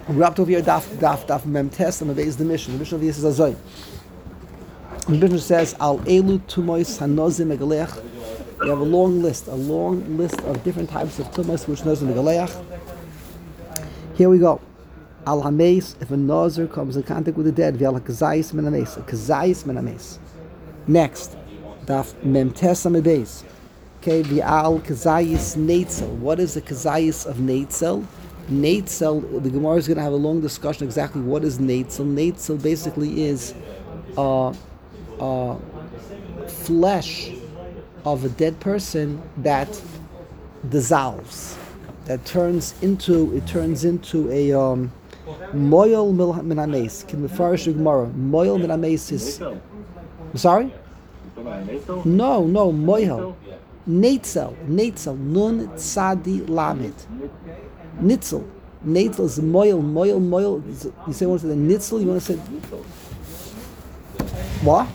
We're up to over here, daf mem test, and the mission. The mission of this is Azoy. The mission says, Al elu tumois hanozim megalech. We have a long list of different types of tumois which nozim megaleach. Here we go. Al hameis, if a nozer comes in contact with the dead, v'al kazayis min hameis, a kazayis min hameis. Next, daf mem test amebeis. Okay, v'al kazayis neitzel. What is the kazayis of neitzel? Neitzel, the Gemara is going to have a long discussion exactly what is neitzel. Neitzel basically is flesh of a dead person that dissolves, that turns into a moil min hameis. Can mefarish the Gemara. Moil min hameis is. Sorry? No, moil. Neitzel, nun tzadi lamed. Nitzel is moil. You say one to the nitzel, you want to say what?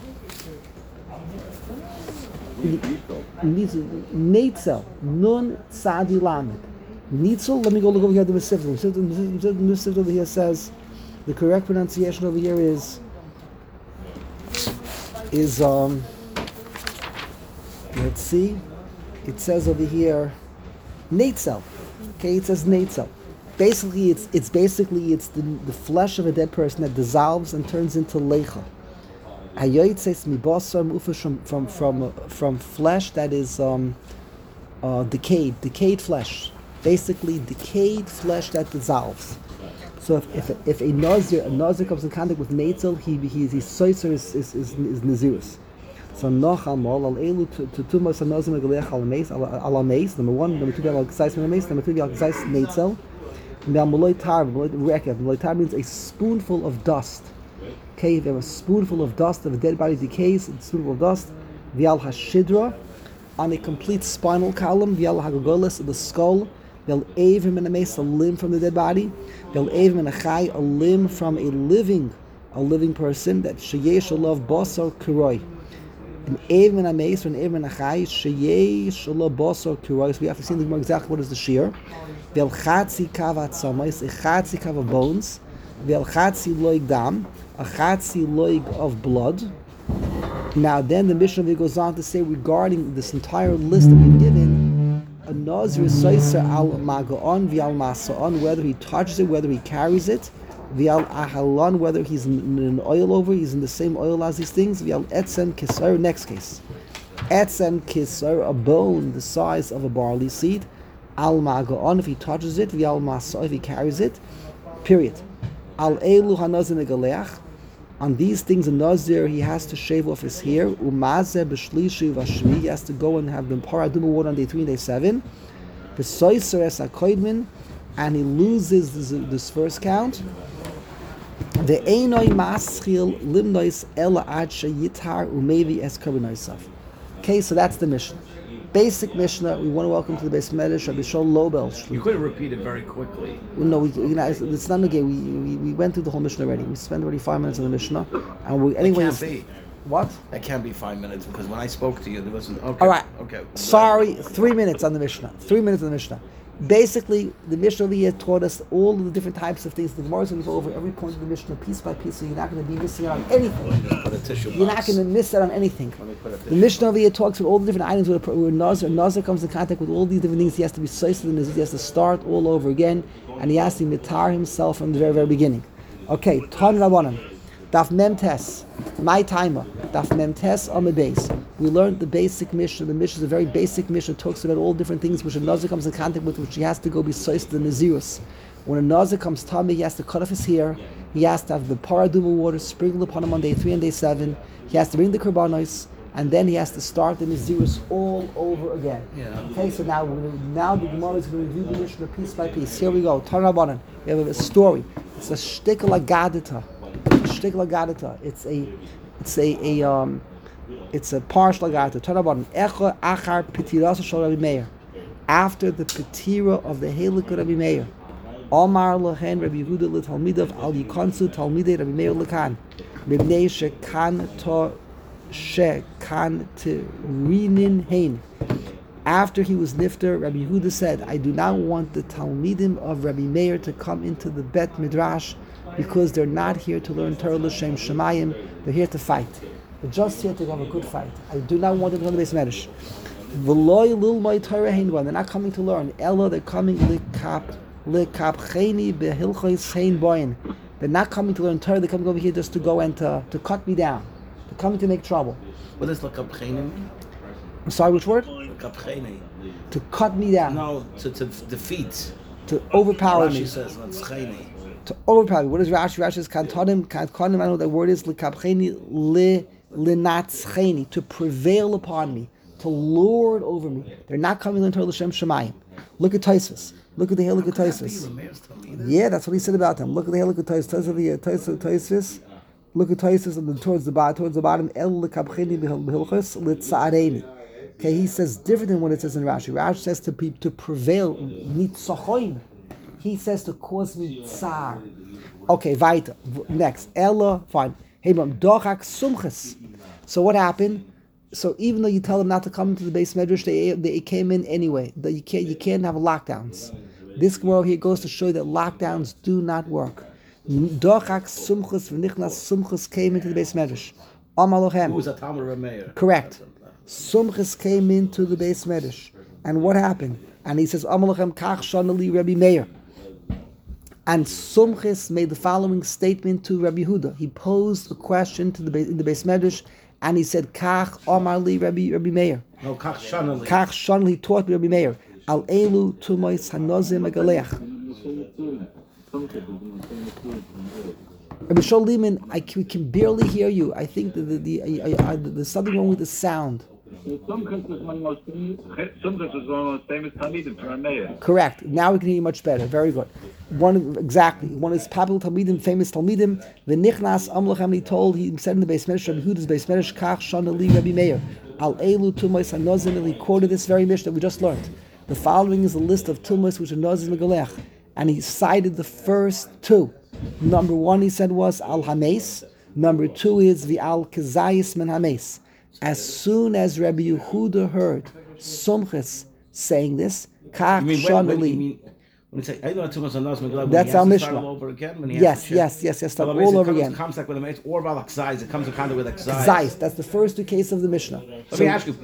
Neitzel, nun tzadi lamed. Nitzel, let me go look over here at the Mesivta. The Mesivta over here says the correct pronunciation over here is let's see. It says over here neitzel. Okay, it says neitzel. Basically, it's the flesh of a dead person that dissolves and turns into lecha. Hayoytzeis mibasar mufash from flesh that is decayed flesh. Basically, decayed flesh that dissolves. So if a nazir comes in contact with neitzel, his soiser is nazirus. So nochamal al elu to tumas hanozim megalech al ameis. Number one, number two, al kazayis min hameis. Number three, al kazayis neitzel. Me'al tar means a spoonful of dust. Okay, if you have a spoonful of dust, if a dead body decays, it's a spoonful of dust. V'al hashidra, on a complete spinal column. V'al hagagolis, the skull. V'al evim min hameis, a limb from the dead body. V'al evim min hachai, a limb from a living person. That sheyesh alav basar kuroi. An evim min hameis, or an evim min hachai, sheyesh alav basar kuroi. So we have to see the more exactly what is the shear. V'al chatzi kav atzamais, a chatzi kav of bones. V'al chatzi loig dam, a chatzi loig of blood. Now then the Mishnah goes on to say regarding this entire list that we've given, a nazir soiser al magaon v'al masaon, whether he touches it, whether he carries it, v'al ahalon, whether he's in an oil over, he's in the same oil as these things, v'al etzem kisar, next case. Etzem kisar, a bone the size of a barley seed, al magaon, if he touches it, v'al masaon, if he carries it, period. Al elu hanazir megaleach, on these things, a nazir, he has to shave off his hair. Umazeh b'shlishi v'ashvi, he has to go and have the paraduma water on day 3 and day 7. V'soiser es hakoidmin, and he loses this first count. Ve'enoi maschil limnois ela ad sheyitar umevi es karbonosav. Okay, so that's the Mishnah. Basic Mishnah. We want to welcome to the base Medrash Rabbi Shol Lobel. You could have repeated very quickly. No, it's not okay. We went through the whole Mishnah already. We spent already 5 minutes on the Mishnah, and anyway. It can't be. What? That can't be 5 minutes because when I spoke to you, there wasn't. Okay. All right. Okay. Sorry, 3 minutes on the Mishnah. 3 minutes on the Mishnah. Basically, the Mishnah over here taught us all of the different types of things. The Gemara is going to go over every point of the Mishnah piece by piece, so you're not going to be missing out on anything. You're not going to miss out on anything. The Mishnah over here talks about all the different items where Nazir comes in contact with all these different things. He has to be soiced in this. He has to start all over again, and he has to mitar himself from the very, very beginning. Okay, Tan Rabbanan. Daf Mem Tes, my timer. Daf Mem Tes on the base. We learned the basic Mishnah. The Mishnah is a very basic Mishnah. It talks about all different things which a Nazir comes in contact with, which he has to go be soiced in Nazirus. When a Nazir comes tummy, he has to cut off his hair. He has to have the paraduma water sprinkled upon him on day 3 and day 7. He has to bring the karbanos, and then he has to start the Nazirus all over again. Yeah. Okay, so now the Gemara is going to review the Mishnah piece by piece. Here we go. Tanabanan. We have a story. It's a shtikla gadita. It's a partial lagadita. Tanabanan. Echa achar pitirasa shel Rabbi Meir. After the petira of the Halak of Rabbi Meir. Omar lehen Rabbi Yehuda l'talmidav al yikonsu talmidei Rabbi Meir l'kan. Mibnei shekan to rinin hein. After he was nifter, Rabbi Yehuda said, I do not want the Talmidim of Rabbi Meir to come into the Bet Midrash because they're not here to learn Torah L'Shem Shemayim, they're here to fight. They're just here to have a good fight. I do not want them to come to the Beis Medrash. V'loy lilmay Torah heinban. They're not coming to learn. Ella, they're coming likapcheni behilchos hein boyin. They're not coming to learn Torah. They're coming over here just to go and to cut me down. They're coming to make trouble. What does lakabcheni mean? I'm sorry, which word? Lakabcheni. To cut me down. No, to defeat. To overpower Rashi me. says latzcheni. To overpower me. What is Rashi? Rashi is kantonim. I know what that word is. Likapcheni linatzcheni. To prevail upon me. To lord over me. They're not coming to learn Torah L'Shem Shemayim. Look at Tosfos. Look at the Hilchot Tosfos. Yeah, that's what he said about them. Look at the Hilchot Tosfos. Look at Tosfos towards the bottom. El lekabcheni b'hilchos litzareni. Okay, he says different than what it says in Rashi. Rashi says to prevail, nitzachoin. He says to cause me tsar. Okay, weiter. Next, Ella, fine. Hey, dochak sumches. So what happened? So even though you tell them not to come into the Beis Medrash, they came in anyway. You can't have lockdowns. This Gemara here goes to show you that lockdowns do not work. Dochak sumchus v'nichnas sumchus came into the Beis Medrash. Amalochem. Who was a Talmud Rabbi Meir? Correct. Sumchus came into the Beis Medrash, and what happened? And he says, Amalochem kach shanali Rabbi Meir. And Sumchus made the following statement to Rabbi Yehuda. He posed a question to in the Beis Medrash. And he said, Kach Omar li Rabbi Meir. No, Kach Shanali. Kach Shanali taught Rabbi Meir. Al Elu Tumois Hanozim Agaleach. Rabbi Sholiman, we can barely hear you. I think that there's something wrong with the sound. Correct. Now we can hear you much better. Very good. One is Pablo Talmidim, famous Talmidim. V'nichnas amlochem. He said in the Beis Medrash, Rabbi Yehuda's Beis Medrash, Kach Shanali Rabbi Meir. Al Elu Tumois Hanozim. And he quoted this very Mishnah that we just learned. The following is a list of Tumois which are Nozim Megalech, and he cited the first two. Number one, he said, was Al Hames. Number two is the Al Kazayis Men Hames. As soon as Rabbi Yehuda heard Sumchus saying this, Kach Shanali. That's our Mishnah. Yes. Start all over again. It comes like with a or about Akzais. It comes in contact with Akzais. That's the first two cases of the Mishnah. Let me ask you,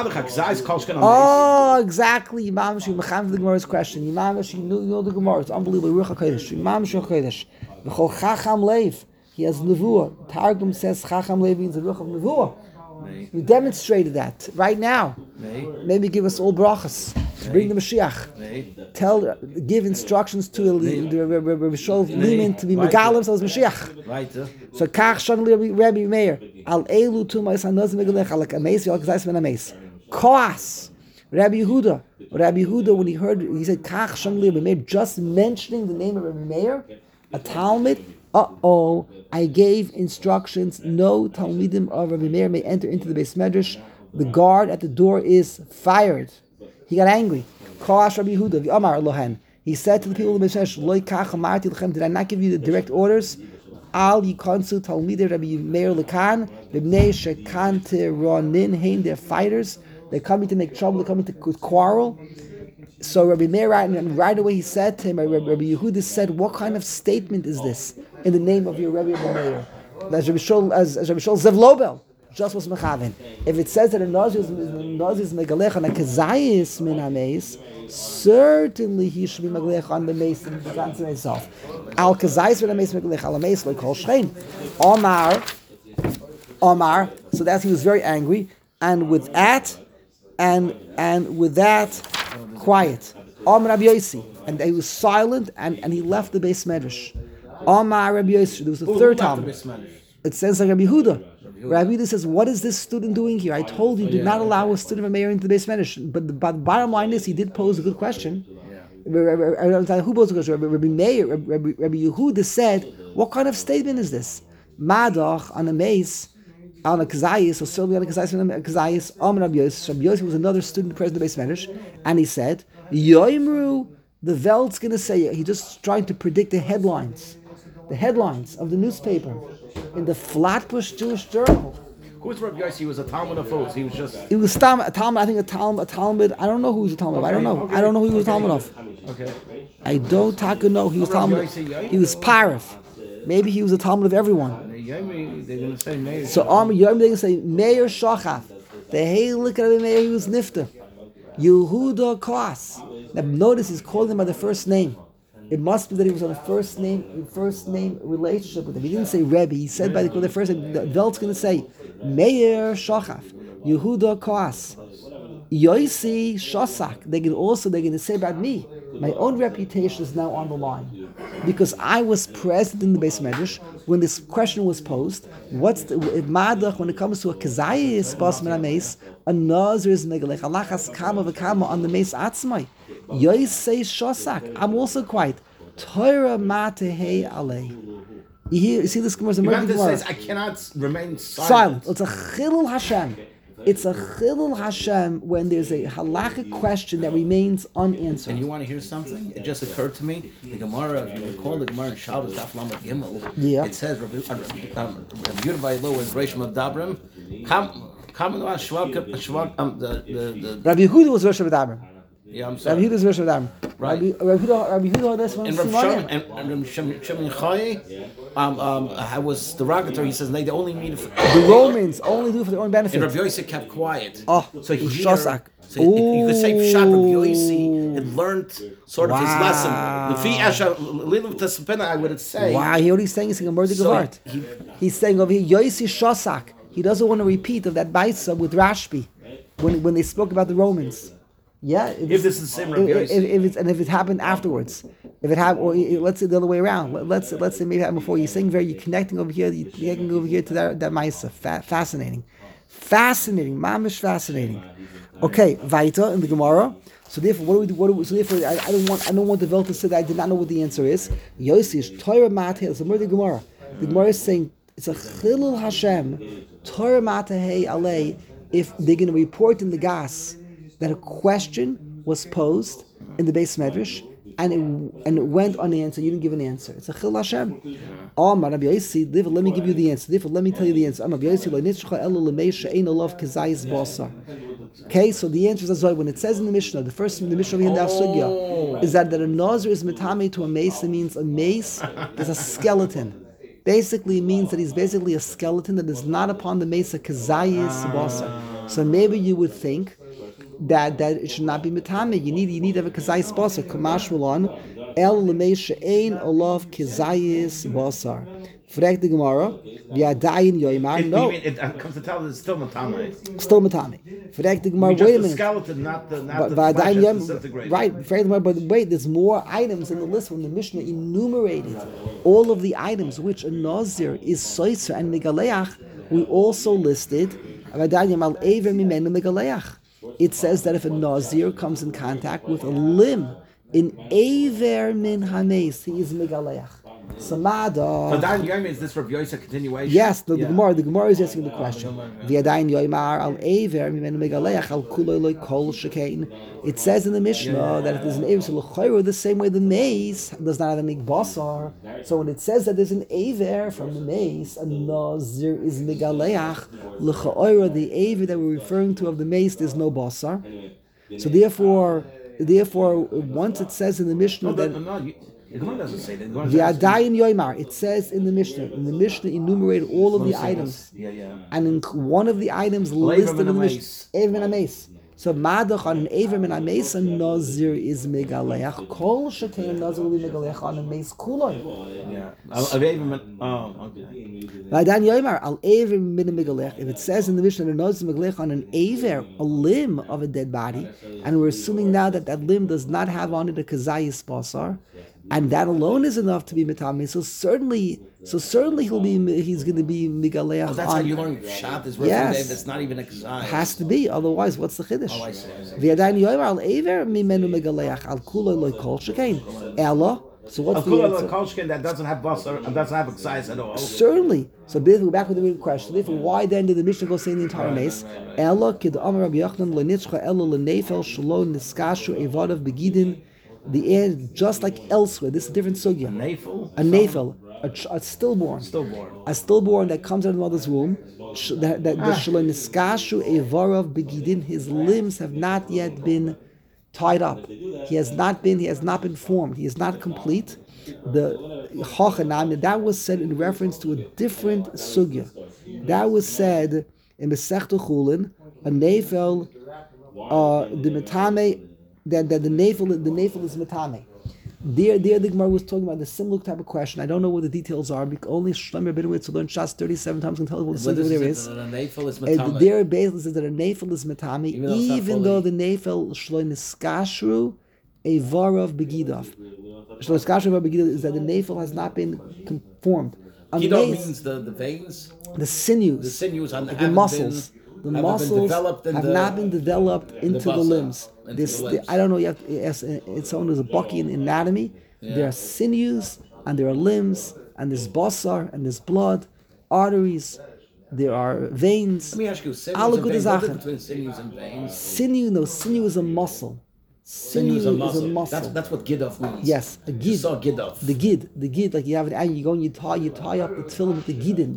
oh, exactly. Imam Shi Mecham the Gemara's question. Imam Shi knew the Gemara. It's unbelievable. Ruach HaKodesh. Imam Shi HaKodesh. V'chol Chacham Leiv. He has Nevuah. Targum says Chacham Leiv means the Ruach of Nevuah. We demonstrated that right now. Maybe give us all brachas. Bring the Mashiach. Give instructions to Rabbi Shol Liman to be Megalim so Mashiach. So Kach Shanali Rabbi Meir Al Elu Tumois Hanozim Megalech Al Kameis Al Kazais Ben Hames. Koas Rabbi Yehuda. When he heard, he said Kach Shanali Rabbi Meir, just mentioning the name of Rabbi Meir, a Talmud. I gave instructions. No Talmidim of Rabbi Meir may enter into the Beis Medrash. The guard at the door is fired. He got angry. Koash Rabbi Yehuda, Amar Lohan. He said to the people of the Beis Medrash, Loi kach amarti lechem. Did I not give you the direct orders? Al yikonsu Talmidei Rabbi Meir lekan. B'nei shekante ronin hein. They're fighters. They're coming to make trouble. They're coming to quarrel. So Rabbi Meir, right away he said to him, Rabbi Yehuda said, what kind of statement is this in the name of your Rabbi Meir? As Rabbi Shol Zev Lobel just was mechaven. If it says that a Nazir is megalech on a kezayis min hameis, certainly he should be megalech on the mace and the answer himself. Al kezayis min hameis megalech al hameis like kol shein. Omar. So that he was very angry, and with that, quiet. Omar Rabbi Yossi, and he was silent, and he left the Beis Medrash. Omar Rabbi Yossi. There was a third time. It says like Rabbi Yehuda. Rabbi Yehuda says, "What is this student doing here? I told you, do not allow a student of a mayor into the Beis Medrash." But the bottom line is, he did pose a good question. Who posed the question? Rabbi Yehuda said, "What kind of statement is this? Madach on a mace." On a Kazayis, or Sylvia on a Kazayis, Rabbi Yossi was another student present in the Beis Medrash, and he said, Yoimru, the Veld's going to say, he's just trying to predict the headlines of the newspaper in the Flatbush Jewish Journal. Who's Rabbi Yossi? He was a Talmud of fools. He was just It was a Talmud. I think a Talmud. I don't know who he was a Talmud of. I don't know. I don't know who he was a Talmud of. okay. I don't know he was Rabbi Talmud. Yossi, He was Paraf. Maybe he was a Talmud of everyone. They're gonna say Meir. So Yom they can say Meir Shachaf. The Heilig Rabbi Meir, he was Nifter. Yehuda Kos. Now notice he's calling him by the first name. It must be that he was on a first name relationship with him. He didn't say Rebbe. He said by the first name. The Velt's going to say Meir Shachaf, Yehuda Kos, Yoisi Shosak. They're going to say about me. My own reputation is now on the line because I was present in the Beis Medrash when this question was posed. What's the Madach when it comes to a Kazayis Basman Ames? A Nazir is Megalech Alachas Kama v'Kama on the Meis Atzmai. Yoisei Shosak. I'm also quiet. Torah Matehei Alei. You see this Gemara? Gemara says I cannot remain silent. It's a Chilul Hashem. It's a Chilul Hashem when there's a halachic question that remains unanswered. And you want to hear something? It just occurred to me. The Gemara, if you recall the Gemara in Shabbos Daf Lamed Gimel, it says Rabbi Yudavai Lo is Reish Madabrim. Rabbi Yehuda was Rosh Hashanah. Yeah, I'm sorry. Rabbi Yehuda was Rosh Hashanah. Right. Rabbi Yehuda that's one. And Rabbi Shimon Chai was derogatory. He says they only mean the Romans only do it for their own benefit. And Rabbi Yossi kept quiet. Oh, so he Shosak. So you could say Pshat Rabbi Yossi had learned sort of his lesson. The Fi Asha Lilav Tasapena, I would say. Wow, he already saying he's saying a murder Gevart. He's saying over here Yossi Shosak. He doesn't want to repeat of that Baisa with Rashbi when they spoke about the Romans. Yeah, if this is the same Rabbi Yossi. If it happened afterwards, if it happened, or let's say the other way around. Let's say maybe it happened before. You're saying you're connecting over here. You're connecting over here to that Maisa. Fascinating, mamish fascinating. Okay, weiter in the Gemara. So therefore, what do we? So therefore, I don't want the Vel to say that I did not know what the answer is. Yossi is Torah Mateh. It's a murder Gemara. The Gemara is saying it's a Chilul Hashem Torah Mateh Alei. If they're going to report in the Gas that a question was posed in the Beis Medrash and it went unanswered, you didn't give an answer. It's a Chil Hashem. Let me give you the answer. Let me tell you the answer. Okay, so the answer is as well. When it says in the Mishnah, the Mishnah in the Sugya, is that a Nazir is metame to a mace. It means a mace is a skeleton. Basically, it means that he's basically a skeleton that is not upon the mace of kazayis basa. So maybe you would think that it should not be metame. You need to have a kazayis basar. Kamash Mulan el lemesha ein olav kazayis basar. Frag the Gemara, v'yadayin yoymar. No, it comes to tell us it's still metame. Still metame. Frag the Gemara. Wait a minute. Skeleton, not the flesh disintegrated. Right. Frag the Gemara. But wait, there's more items in the list when the Mishnah enumerated all of the items which a nazir is soiser and megaleach. We also listed v'yadayin al ever mimenu megaleach. It says that if a nazir comes in contact with a limb in aver min hames, he is megaleach. Samada. So Dayan Yoim is this Rabbi Yossi continuation? Yes, the Gemara is asking the question. V'yadayin yoimar al aver mimenu megaleach al kuloi loy kol shekein. It says in the Mishnah that if there's an aver, so l'chayru the same way the mace does not have any basar. So when it says that there's an aver from the mace, a nazir is megaleach. L'chayru the aver that we're referring to of the mace, there's no basar. So therefore, once it says in the Mishnah that. The Gemara doesn't say that. V'yadayin yoimar. It says in the Mishnah. In the Mishnah, enumerated all of the items. And in one of the items listed in the Mishnah, Ever min Ames. So madach on an Ever min Ames, a nazir is megaleach. Kol shekein nazir will be megaleach on a mace kulon. Yeah. Okay. V'yadayin yoimar al Ever min megaleach. If it says in the Mishnah that a nazir is megaleach on an Ever, a limb of a dead body, and we're assuming now that limb does not have on it a kazayis basar, and that alone is enough to be metame. So certainly he's going to be migaleach. Oh, that's how you learn Pshat is yes. That's not even a kazai. Has to be, otherwise what's the chiddush? Oh, I see. V'yadayin yomer al aver mimenu migaleach al kuloi loy kol shekein. Ella. So what's the answer? That doesn't have basar and doesn't have a size at all. Certainly. So we're back with the real question. Therefore, why then did the Mishnah go say the entire mace? Ella kid amar Rabbi Yochanan lo nitzcha ella lenefel shelo niskashu evadav begidin. The air, just like elsewhere, this is a different sugya. A nafel? A nafel. a stillborn. Stillborn. A stillborn that comes out of the mother's womb. That the Shalom Niskashu Evarav Begidin, his limbs have not yet been tied up. He has not been formed. He is not complete. The Chochanam, that was said in reference to a different sugya. That was said in Masechta Chulin, a nefel, the metame, that the nefel is metame. There the Gemara was talking about the similar type of question. I don't know what the details are, because only Shlomo Rabinowitz who learned Shas 37 times can tell us what the sugya there is. And there basically says that a nefel is metame, even though the nefel Shlo Niskashru Evarav Begidav. Shlo Niskashru Evarav Begidav is that the nefel has not been conformed. Gidav means the veins, the sinews, the muscles. The muscles have not been developed into the limbs. I don't know. You have to ask someone who's a bucky in anatomy. Yeah. There are sinews and there are limbs and there's basar and there's blood, arteries. There are veins. Let me ask you: sinews and veins. What's the difference between sinews and veins? Sinew is a muscle. Sinew is a muscle. That's what gidav means. Yes, a gid. So gidav. The gid, like you have it, and you go and you tie up the tefillin with the gid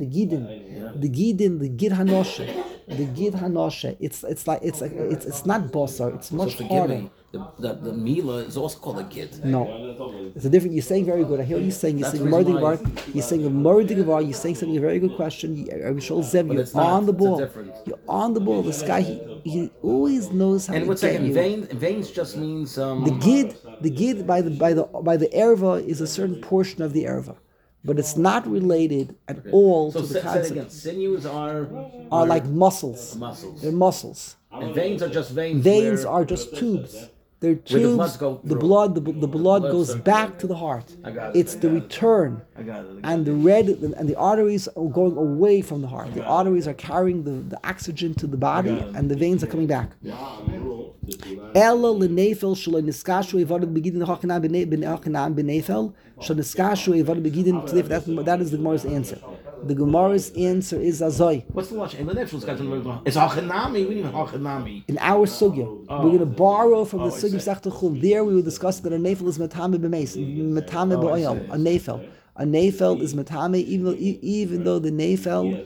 hanoshe. The gid hanoshe. It's not basar. It's much harder. The mila is also called a gid. No, it's a different. You're saying very good. I hear what you're saying. You're saying murder. You're saying a murder. You're saying something a very good question. You're on the ball. You're on the ball. This guy, he always knows how. And what's second? Veins just means the gid by the erva is a certain portion of the erva. But it's not related at all to the concept. Again, sinews are like muscles. They're muscles. And veins are just veins. Veins are just tubes. They're tubes. The blood goes back to the heart. It's the return. And the arteries are going away from the heart. The arteries are carrying the oxygen to the body, and the veins are coming back. Ella lenefel shlo niskashu evad begidin hachanam benefel shlo niskashu evad begidin. That is the Gemara's answer. The Gemara's answer is azoi. What's the lashon? It's hachanami. We need hachanami. In our sugya, we're going to borrow from the sugya Masechta Chulin. There we will discuss that a nefel is matame b'meis, matame b'oyel. A nefel is matame, even though the nefel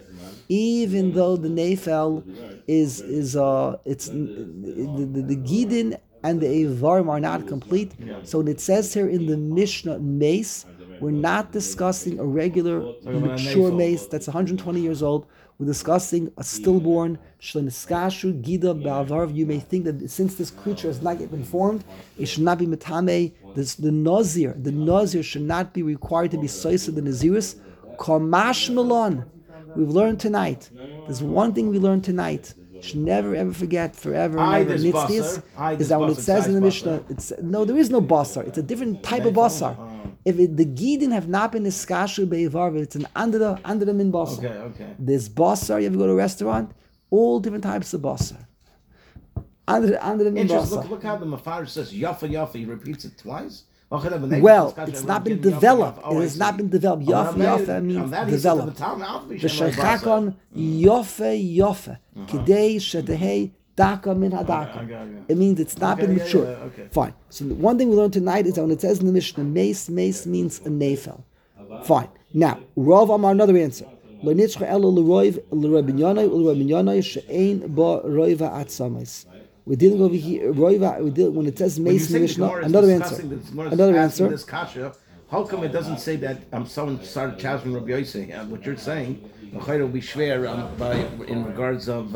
is it's the gidin and the evarim are not complete. So when it says here in the Mishnah mace, we're not discussing a regular mature mace that's 120 years old. We're discussing a stillborn shleiniskashu gida ba'avarv. You may think that since this creature has not yet been formed, it should not be metame. The nazir should not be required to be soisa the nazirus. Kamash melon. We've learned tonight. There's one thing we learned tonight. You should never ever forget forever and ever. Is that when it says in the Mishnah, there is no basar. It's a different type of basar. If the gidin have not been iskashu be'evarv, it's an under the min basar. Okay. There's basar. You ever go to a restaurant? All different types of basar. Under the min basar. Look how the Mafarish says yafa. He repeats it twice. Well, it's not been developed. It has not been developed. Yafa means developed. The shechakon yafa. Kidei shetehei daka min hadaka. It means it's not been mature. Okay. Fine. So the one thing we learned tonight is that when it says in the Mishnah, mace means a nefel. Fine. Now, Rav Amar, another answer. Lo nitzcha elo l'roiv l'rabinyanai she'ein ba roiva atzamis. We're dealing over here, when it says mace in the Mishnah, another answer. This kasha, how come it doesn't say that someone started challenging Rabbi Yosef? What you're saying, will be schwer in regards of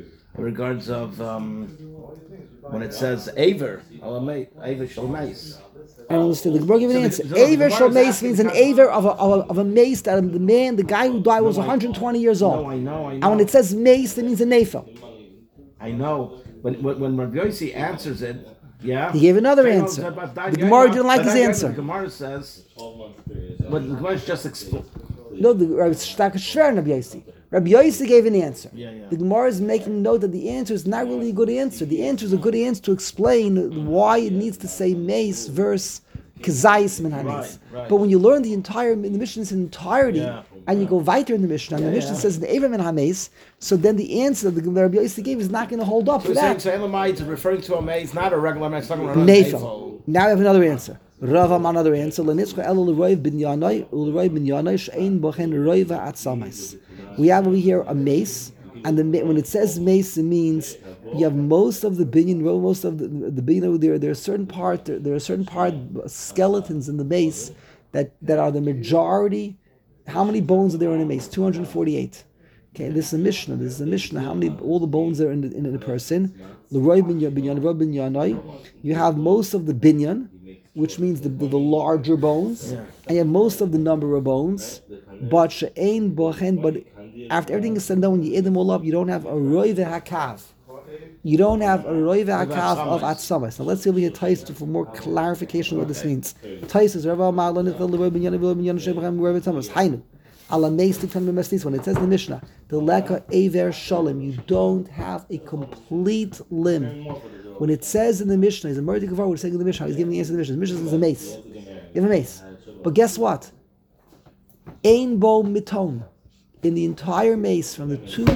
when it says Aver Shalmais. I don't understand. The Gemara gave an answer. Aver Shalmais means an Aver of a mace that the guy who died was 120 years old. I know. And when it says mace, it means a nefel. I know. But when Rabbi Yossi answers it, he gave another answer. The Gemara didn't like his answer. The Gemara says, but the Gemara just explained. No, the Rabbi Yossi. Rabbi Yossi gave an answer. Yeah. The Gemara is making note that the answer is not really a good answer. The answer is a good answer to explain why it needs to say mace versus kazayis min hanes. Right. But when you learn the Mishnah's entirety, and you go weiter in the Mishnah, and the Mishnah says the Eivim and Hames, so then the answer that the Rabbi Yossi gave is not going to hold up for that. So Elamite is referring to a mace, not a regular mace, talking about Nefel. Now we have another answer. Rav Amar another answer. Lenitzcha elo l'roiv bin yanai u'l'roiv bin yanai she'ein bochen roiva atzamis. We have over here a mace, and when it says mace, it means you have most of the binyan, most of the binyan. There are certain part skeletons in the mace that are the majority. How many bones are there in a mace? 248. Okay, this is a Mishnah. How many? All the bones are in the person. L'roiv bin yanai. You have most of the binyan, which means the larger bones, and you have most of the number of bones. But she'ein bochen. But after everything is said and done, when you add them all up, you don't have a roiv hakav. You don't have a roiv hakav of atzamas. Now let's see if we get Tais for more clarification of what this means. Tais is Rav Amar lo nichal l'roiv bin yanai bin yanai she'ein bochen roiv atzamas. Hainu. When it says in the Mishnah, the leka aver shalom, you don't have a complete limb. When it says in the Mishnah, he's a murder Gavar, we're saying in the Mishnah, he's giving the answer to the Mishnah. The Mishnah is a mace. You have a mace. But guess what? Ein bo miton. In the entire mace, from the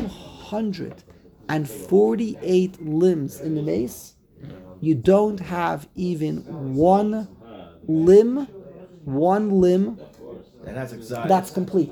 248 limbs in the mace, you don't have even one limb. That's complete.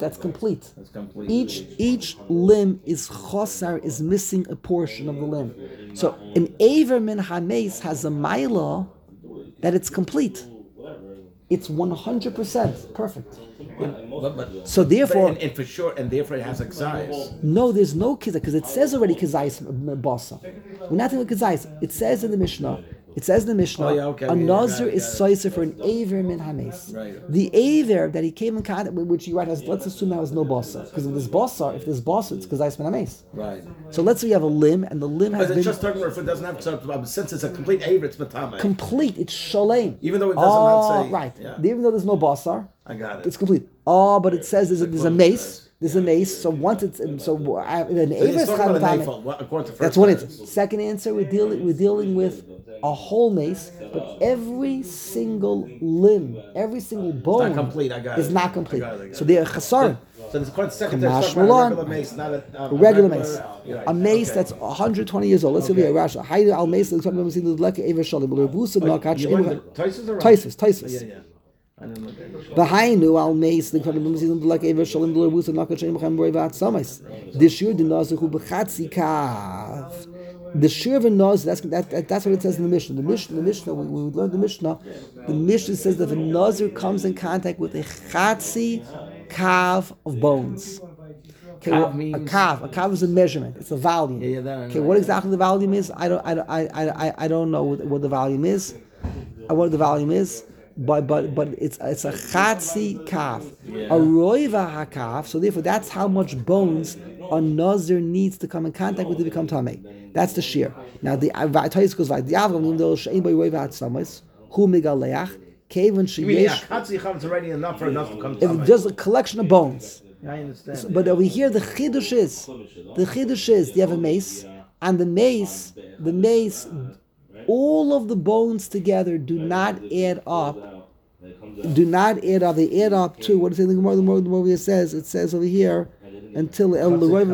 Each limb is chosar, is missing a portion of the limb. So an aver min hameis has a maila that it's complete. It's 100% perfect. So therefore, and for sure, and therefore it has exais. No, there's no kizayis because it says already kizayis basa. We're not talking about kizayis. It says in the Mishnah. A nazir is soiser for an aver min hames. Right. The aver that he came in contact with, which you write has, let's assume that has no basa, because if there's basa, it's kizayis min hames. Right. So let's say you have a limb, and the limb has been. But just talking about if it doesn't have since it's a complete aver, it's matame. Complete, it's shalem. Even though it doesn't not say. Right. Yeah. Even though there's no basar, I got it. It's complete. But it says there's a mace. There's a mace. So once it's an aver. That's one answer. Second answer, we're dealing with a whole mace, but every single limb, every single bone not complete. I got is it. not complete. I got it. So they're chasarim. So there's a second regular mace, not a regular mace. A mace that's 120 years old. Let's see here. Rashi. Hayda al mace. Taisus. V'hainu al meis the kadam mizim like ever shalim b'lo busa nakachem b'chem b'rei v'atzamis. The shir the nazahu b'chatzi kav. The shir of a naz. That's what it says in the Mishnah. The Mishnah. When we learned the Mishnah says that if a nazir comes in contact with a chatzi kav of bones. Okay, a kav is a measurement. It's a volume. Okay, what exactly the volume is? I don't know what the volume is. What the volume is. But it's a chatzi kaf, a roiva hakaf. So therefore, that's how much bones a nazir needs to come in contact with to become tamei. That's the shear. Now the Tais goes like the avram even though shein by roiva hatzamis hu megaleach kevin sheyesh. Chatzi kaf is already enough for enough to come tamei. It's just a collection of bones. Yeah, I understand. So, but over here the chidush is you have a mace, and the mace. All of the bones together do not add up. They add up to what is it? The Gemara says. It says over here until it's only a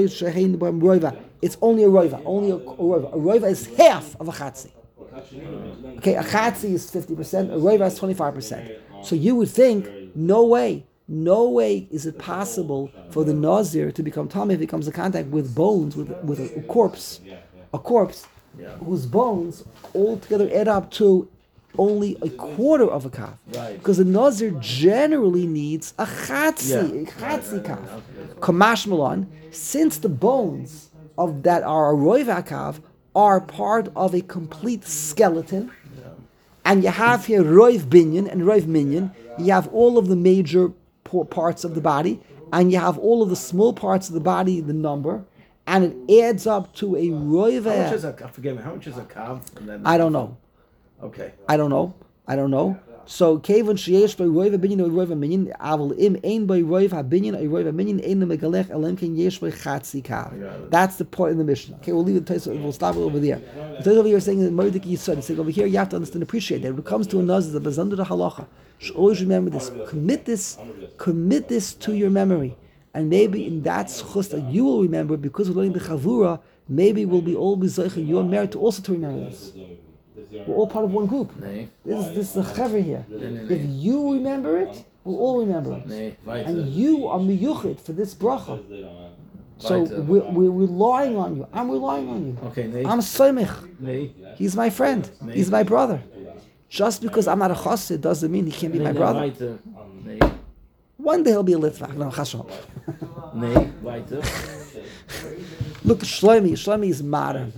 roiva. Only a roiva. A roiva is half of a chatzi. Okay, a chatzi is 50%. A roiva is 25%. So you would think, no way is it possible for the nazir to become tamei if he comes in contact with bones with a corpse. Whose bones altogether add up to only a quarter of a calf. Right. Because the nazir generally needs a chatzi calf. Kamash Milan, since the bones of that are a roiva calf are part of a complete skeleton, and you have here roiv binyan and roiv minyan, you have all of the major parts of the body, and you have all of the small parts of the body, the number, and it adds up to a roiva. How much is a kav? I don't know. Okay. I don't know. So kevin sheyesh by roiva binyan or roiva minyan aval im ein by roiva binyan or roiva minyan ein megalech elam ken yesh by chatzi kav. That's the point in the Mishnah. Okay, we'll leave it. We'll stop it over there. The Torah over here is saying that Mordek Yisod. Saying over here you have to understand, appreciate that when it comes to a nazir that is under the halacha, you should always remember this. Commit this to your memory. And maybe in that schus that you will remember, because of learning the chavura, maybe we'll be always zeichen your merit to also to remember this. We're all part of one group. Nee. This is a chaver here. If you remember it, we'll all remember it. Nee, weiter. And you are miyuchid for this bracha. So Weiter. we're relying on you. I'm relying on you. Okay, nee. I'm soimich. Nee. He's my friend. Nee. He's my brother. Just because I'm not a chassid doesn't mean he can't be my brother. Weiter. Nee. One day he'll be a litvach. No, chashon. Nee, weiter. Look, Shlomi is modern.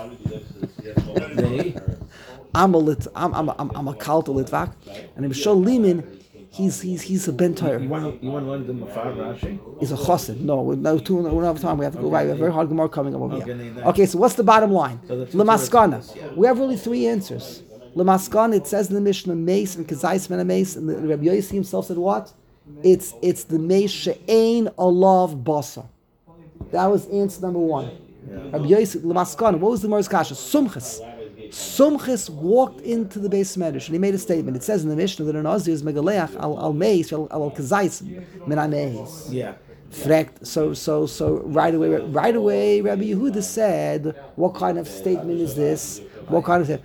Nee. I'm a kalta litvach, and in Shol Limin, he's a ben Torah. You want to learn the Mafar Rashi? He's a chassid. No, we don't have time. We have to go right. We have a very hard Gemara coming up over here. Okay, Okay, so what's the bottom line? So the two Lemaskana. Torahs, yeah. We have really three answers. Lemaskana, it says in the Mishnah, Mace and Kazais men Mace, and the Rabbi Yossi himself said what? It's the Mace she'ein alav basa. That was answer number one. Rabbi Yossi, Lemaskana, what was the Gemara's kasha? Sumchas. Sumchas walked into the base medrash and he made a statement. It says in the Mishnah that an Nazir is megaleach al meis al kazais min ameis. Yeah. So right away, Rabbi Yehuda said, what kind of statement is this? What kind of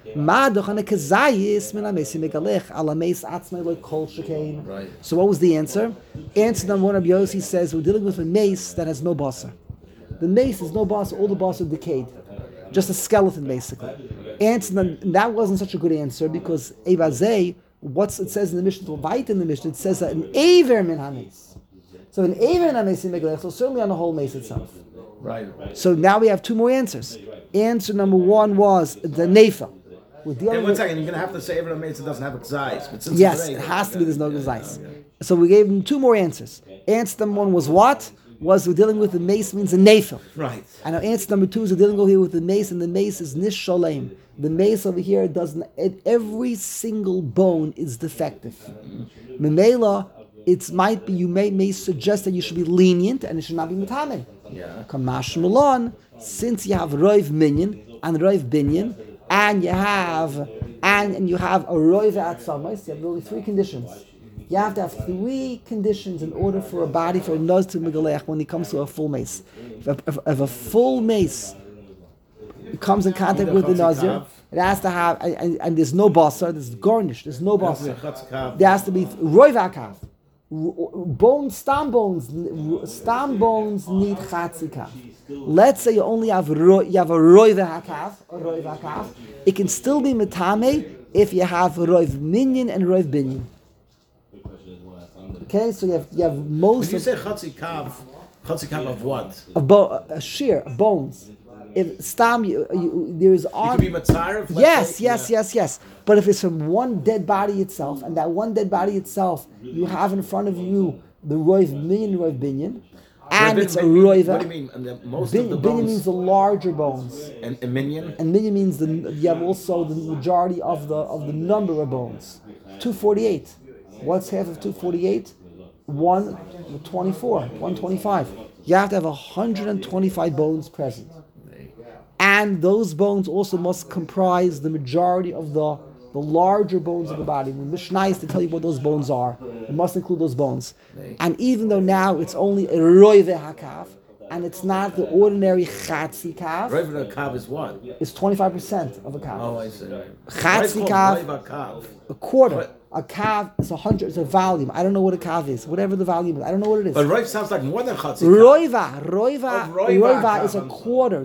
statement? Right. So what was the answer? Answer number one, Rabbi Yossi says, we're dealing with a mace that has no basa. The mace is no basa, all the basa are decayed. Just a skeleton, basically. Answer, that wasn't such a good answer because Evazeh, what it says in the Mishnah, in the Mishnah, it says that an Aver min hames. So an Aver min hames in Megalech, so certainly on the whole mace itself. Right. So now we have two more answers. Answer number one was the Nefa. We're dealing And 1 with, second, you're going to have to say everyone makes it doesn't have a tzais. But since yes, it's it already- has to be there's no gazais. So we gave them two more answers. Answer number one was what? Was we're dealing with the mace means a Nefa. Right. And our answer number two is we're dealing over here with the mace, and the mace is nish sholem. The mace over here doesn't. Every single bone is defective. Memela, it might be you may suggest that you should be lenient and it should not be mitame. Yeah. Kamash Malon, since you have roiv minyan and roiv binyan, and you have a roiv atzamos, you have really three conditions. You have to have three conditions in order for a body, for a nose to megalech when it comes to a full mace. If a full mace comes in contact with the nazir, it has to have, and there's no basar, there's garnish, there's no basar. There has to be roiv akav. Stam bones need chatzikav. Let's say you only have a roiv hakav. It can still be metame if you have roiv minyan and roiv binyan. Okay, so you have most. When you say chatzikav of what? A shear, bones. If stam, there is on. You could be matzar. Yes. But if it's from one dead body itself, and that one dead body itself, you have in front of you the roiv minyan, roiv binyan, and it's a roiva. What do you mean? And most of the Binyan bones. means the larger bones, And minion. and minyan means you have also the majority of the number of bones. 248. What's half of 248? 124, 125. You have to have 125 bones present. And those bones also must comprise the majority of the larger bones of the body. When Mishnah is to tell you what those bones are, it must include those bones. And even though now it's only a roive hakav, and it's not the ordinary chatzi kav, Roiv kav is what? it's 25% of a kav. Oh, I see. Chatzi kav, a quarter. A kav is 100. It's a volume. I don't know what a kav is. Whatever the volume is, I don't know what it is. But roiv sounds like more than chatzikav. Roiva is a quarter,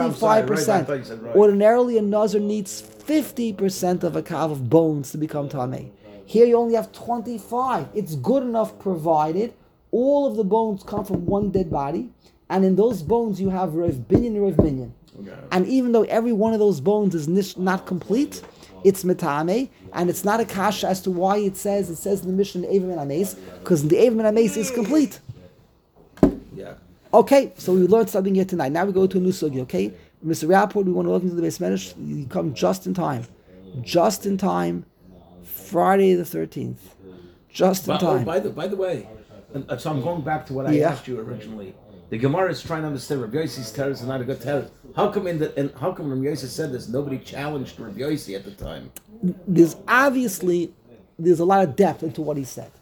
25%. Ordinarily, a nazir needs 50% of a kav of bones to become tamei. Here, you only have 25. It's good enough provided all of the bones come from one dead body, and in those bones you have roiv binyan and roiv minyan. Okay. And even though every one of those bones is not complete, it's metame, and it's not a kasha as to why it says in the Mishnah Eivim and Ames, because the Eivim and Ames is complete. Yeah. Okay, so we learned something here tonight. Now we go to a new sugi, okay? Mr. Rapport, we want to welcome you to the base medrash. You come just in time. Just in time, Friday the 13th. Just in time. By the way, so I'm going back to what I asked you originally. The Gemara is trying to understand Rabbi Yossi's terrors is not a good terror. How come Rabbi Yossi said this? Nobody challenged Rabbi Yossi at the time. There's a lot of depth into what he said.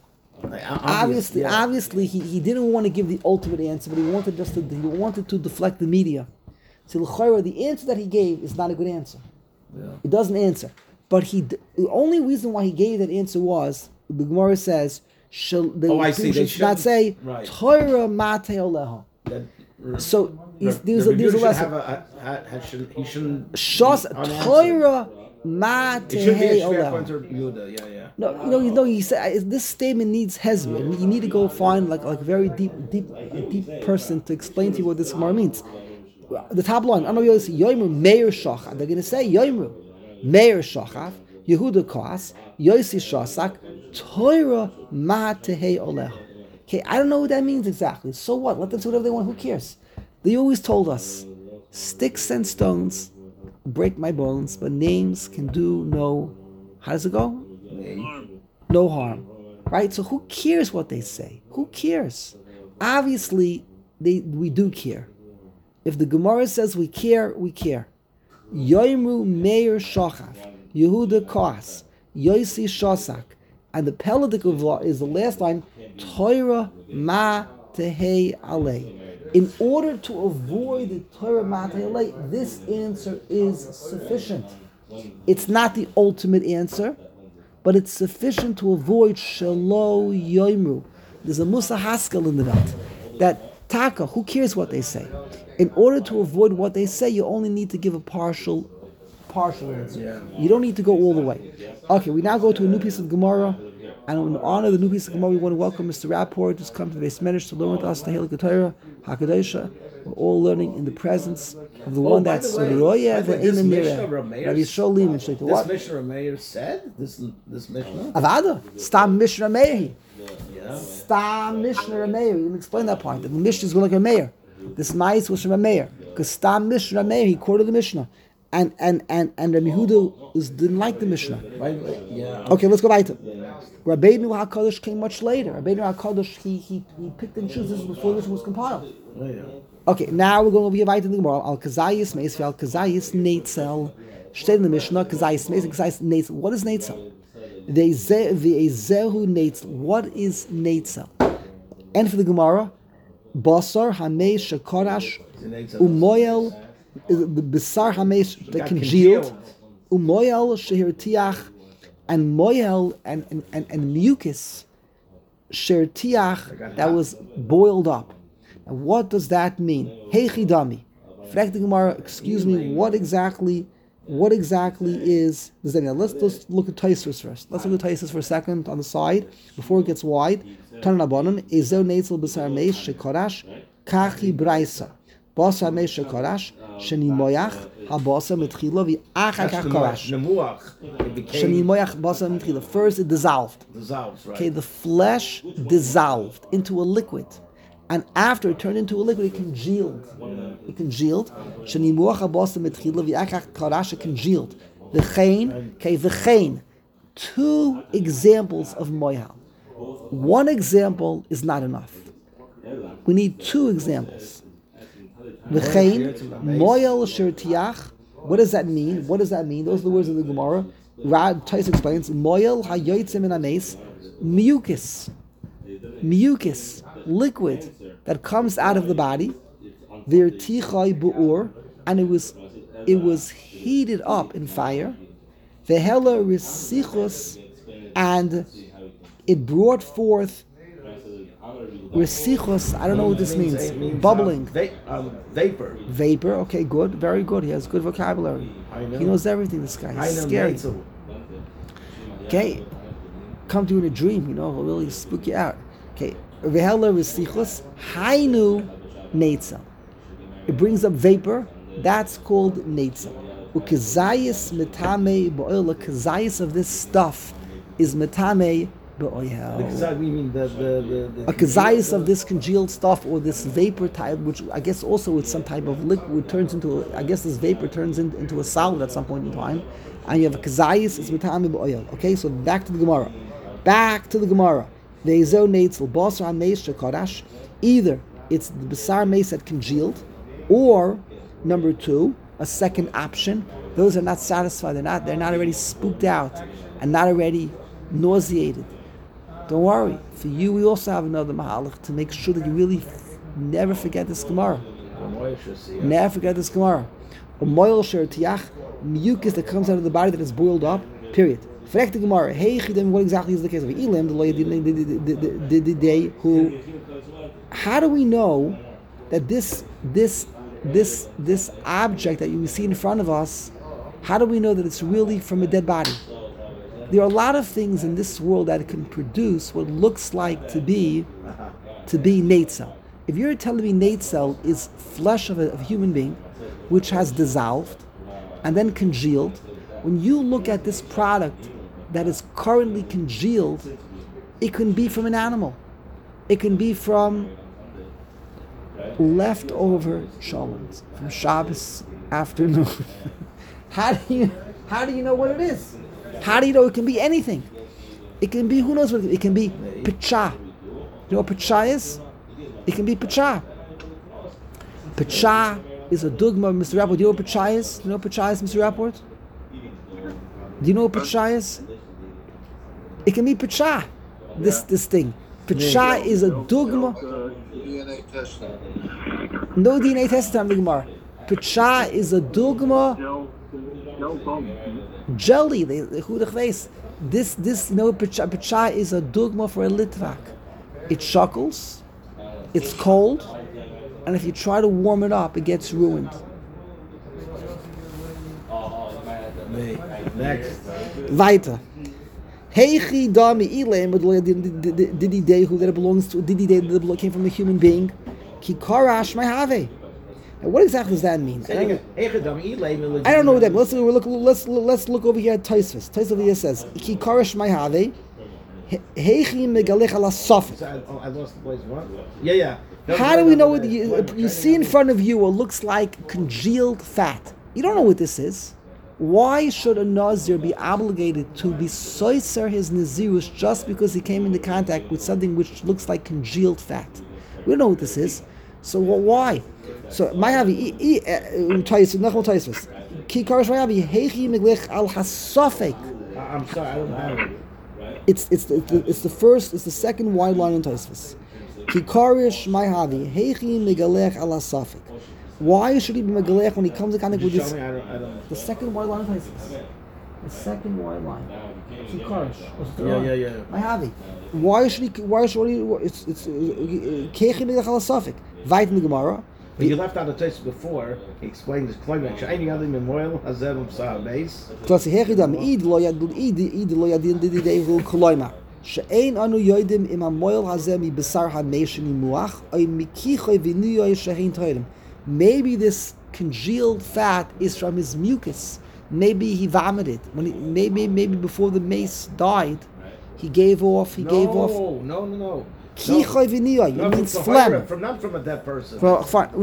Obviously, he didn't want to give the ultimate answer, but he wanted to deflect the media. So the answer that he gave is not a good answer. It doesn't answer. But the only reason why he gave that answer was the Gemara says, I see. They should not say Torah Mate Oleha. So there's a lesson. He shouldn't. Torah Mate Oleha. Yeah. No. He said this statement needs hezbollah. You need to go find like a very deep person to explain to you what this Gemara means. The top line. I know you'll say Yoimru Meir Shachar. They're going to say Yoimru Meir Shachar, Yehuda Koas, Yosi Shasak, Torah Ma'atehei Oleha. Okay, I don't know what that means exactly. So what? Let them say whatever they want. Who cares? They always told us, sticks and stones break my bones, but names can do no. How does it go? No harm. Right? So who cares what they say? Who cares? Obviously, we do care. If the Gemara says we care, we care. Yoimru Meir Shachav, Yehuda Koas, Yosi Shasak, and the Peladik of law is the last line, Torah Ma Tehei Alei. In order to avoid the Torah Ma Tehei Alei, this answer is sufficient. It's not the ultimate answer, but it's sufficient to avoid Shelo Yoimru. There's a Musa Haskell in the Welt that Taka, who cares what they say? In order to avoid what they say, you only need to give a partial answer. Yeah. You don't need to go all the way. Okay, we now go to a new piece of Gemara, and in honor of the new piece of Gemara, we want to welcome Mr. Rapport to come to the Beis Medrash to learn with us the Heilige Torah, HaKadosha. We're all learning in the presence of the one that's Roya Ve'ein Nireh. Rabbi Yisrael Lehman. This Mishnah Meir said this Mishnah. Avada Stam Mishnah Meir. Stam Mishnah Meir. We'll explain that point. The Mishnah is like a mayor. This mice was from a mayor because Stam Mishnah Meir, he quoted the Mishnah, and Rabbi Yehuda didn't like the Mishnah. Okay, let's go weiter. Rabbeinu HaKadosh came much later. Rabbeinu HaKadosh he picked and chose this before this was compiled. Okay, now we're going to be weiter in the Gemara. Al Kazayis Meis Al Kazayis Neitzel. State in the Mishnah Kazayis Meis Kazayis Neitzel. What is Neitzel? The Ezehu Neitzel. What is Neitzel? And for the Gemara. Basar Hamesh Shekorash Umoyel the Basar Hamesh that congealed Umoyel Shehirtiach and Moyel and mucus Shehirtiach that was boiled up. Now what does that mean? Heichidami. Frag the Gemara, excuse me, what exactly is the Zenia? Let's look at Taisus first. Let's look at Taisus for a second on the side before it gets wide. Tananabonon Ezel Neitzel B'Sar Meish Shekorash Kachi Braisa Basar Meish Shekorash Sheni Moyach Habasa Mitchila V'Achakach Korash Sheni Moyach Basar Mitchila. First it dissolved. Right. Okay, the flesh dissolved into a liquid. And after it turned into a liquid, it congealed. It congealed. Sheni Moyach Habasa Mitchila V'Achakach Korash. It congealed. V'chein. Two examples of Moyal. One example is not enough. We need two examples. V'chein, moyel shirtiach. What does that mean? Those are the words of the Gemara. Tais explains, moyel hayotzim in ames, mucus, liquid that comes out of the body. V'irtichai bu'ur, and it was heated up in fire. V'hela resichus, and it brought forth resichos. I don't know what this means. Bubbling. Vapor. Vapor. Okay, good. Very good. He has good vocabulary. He knows everything, this guy. He's scary. Okay. Come to you in a dream, he'll really spook you out. Okay. Vehela resichos. Hainu neitzel. It brings up vapor. That's called neitzel. Ukazayis metame bo'oil. Kazayis of this stuff is metame. A kazayas of this congealed stuff or this vapor type, which I guess also with some type of liquid turns into, this vapor turns into a solid at some point in time, and you have a kazayas is mitami b'oil. Okay, so back to the Gemara. The ezo neitzel basar hameis shekorash. Either it's the basar meis that congealed, or number two, a second option. Those are not satisfied. They're not already spooked out and not already nauseated. Don't worry. For you, we also have another mahalach to make sure that you really never forget this Gemara. Never forget this Gemara. a moil shertiach, mucus that comes out of the body that is boiled up. Period. Fragt the Gemara, hey, then what exactly is the case of Elam, the day who? How do we know that this object that you see in front of us? How do we know that it's really from a dead body? There are a lot of things in this world that can produce what looks like to be Netzel. If you're telling me Netzel is flesh of a human being, which has dissolved and then congealed, when you look at this product that is currently congealed, it can be from an animal. It can be from leftover shalons, from Shabbos afternoon. How do you know what it is? How do you know it can be anything? It can be, who knows what it can be? Picha. You know what picha is? It can be picha. Picha is a dogma, Mr. Rapport. Do you know what picha is? Do you know what picha is, Mr. Rapport? Do you know what picha is? It can be picha. This thing. Picha is a dogma. DNA testing. No DNA testing, Gemara. Picha is a dogma. Jelly, who the face. This picha is a dogma for a litvak. It shuckles, it's cold, and if you try to warm it up, it gets ruined. Next. Weiter. Heichi dami ilem didi dehu that it belongs to didi dehu that came from a human being. Ki karash mahave. Now, what exactly does that mean? I don't know what that means. Let's look over here at Tosfos. Tosfos over here says, "Ki karash mahave." Heichi megalech ala sofik. I lost the place. What? Yeah. How do we know what you see in front of you? What looks like congealed fat? You don't know what this is. Why should a Nazir be obligated to be soiser his Nazirus just because he came into contact with something which looks like congealed fat? We don't know what this is. So why? So Mayavi Nachal Tosfos. Ki karash Mayavi heichi meglech al hasofek. I'm sorry, I don't have it. It's the second wide line in Tosfos. Ki karash Mayavi heichi megalech al hasofek. Why should he be megalech when he comes in contact with this? I don't. The second wide line in Tosfos. The second wide line. Ki karash. Yeah. Mayavi. Why should he? It's keichi megalech al hasofek. Vayt in the Gemara. But you left out the text before. He explained this climate. Shiny other memorial hazem of base. Plus hechidam id lo yadin didi hu koloima. She'ein anu yoidim im hamoil hazem mi besar hamesh mi muach oy mikichoy v'niyoy she'ein toidim. Maybe this congealed fat is from his mucus. Maybe he vomited. Maybe before the mace died, he gave off. No. Kichoy v'niyoy. It means phlegm. Not from a dead person. From a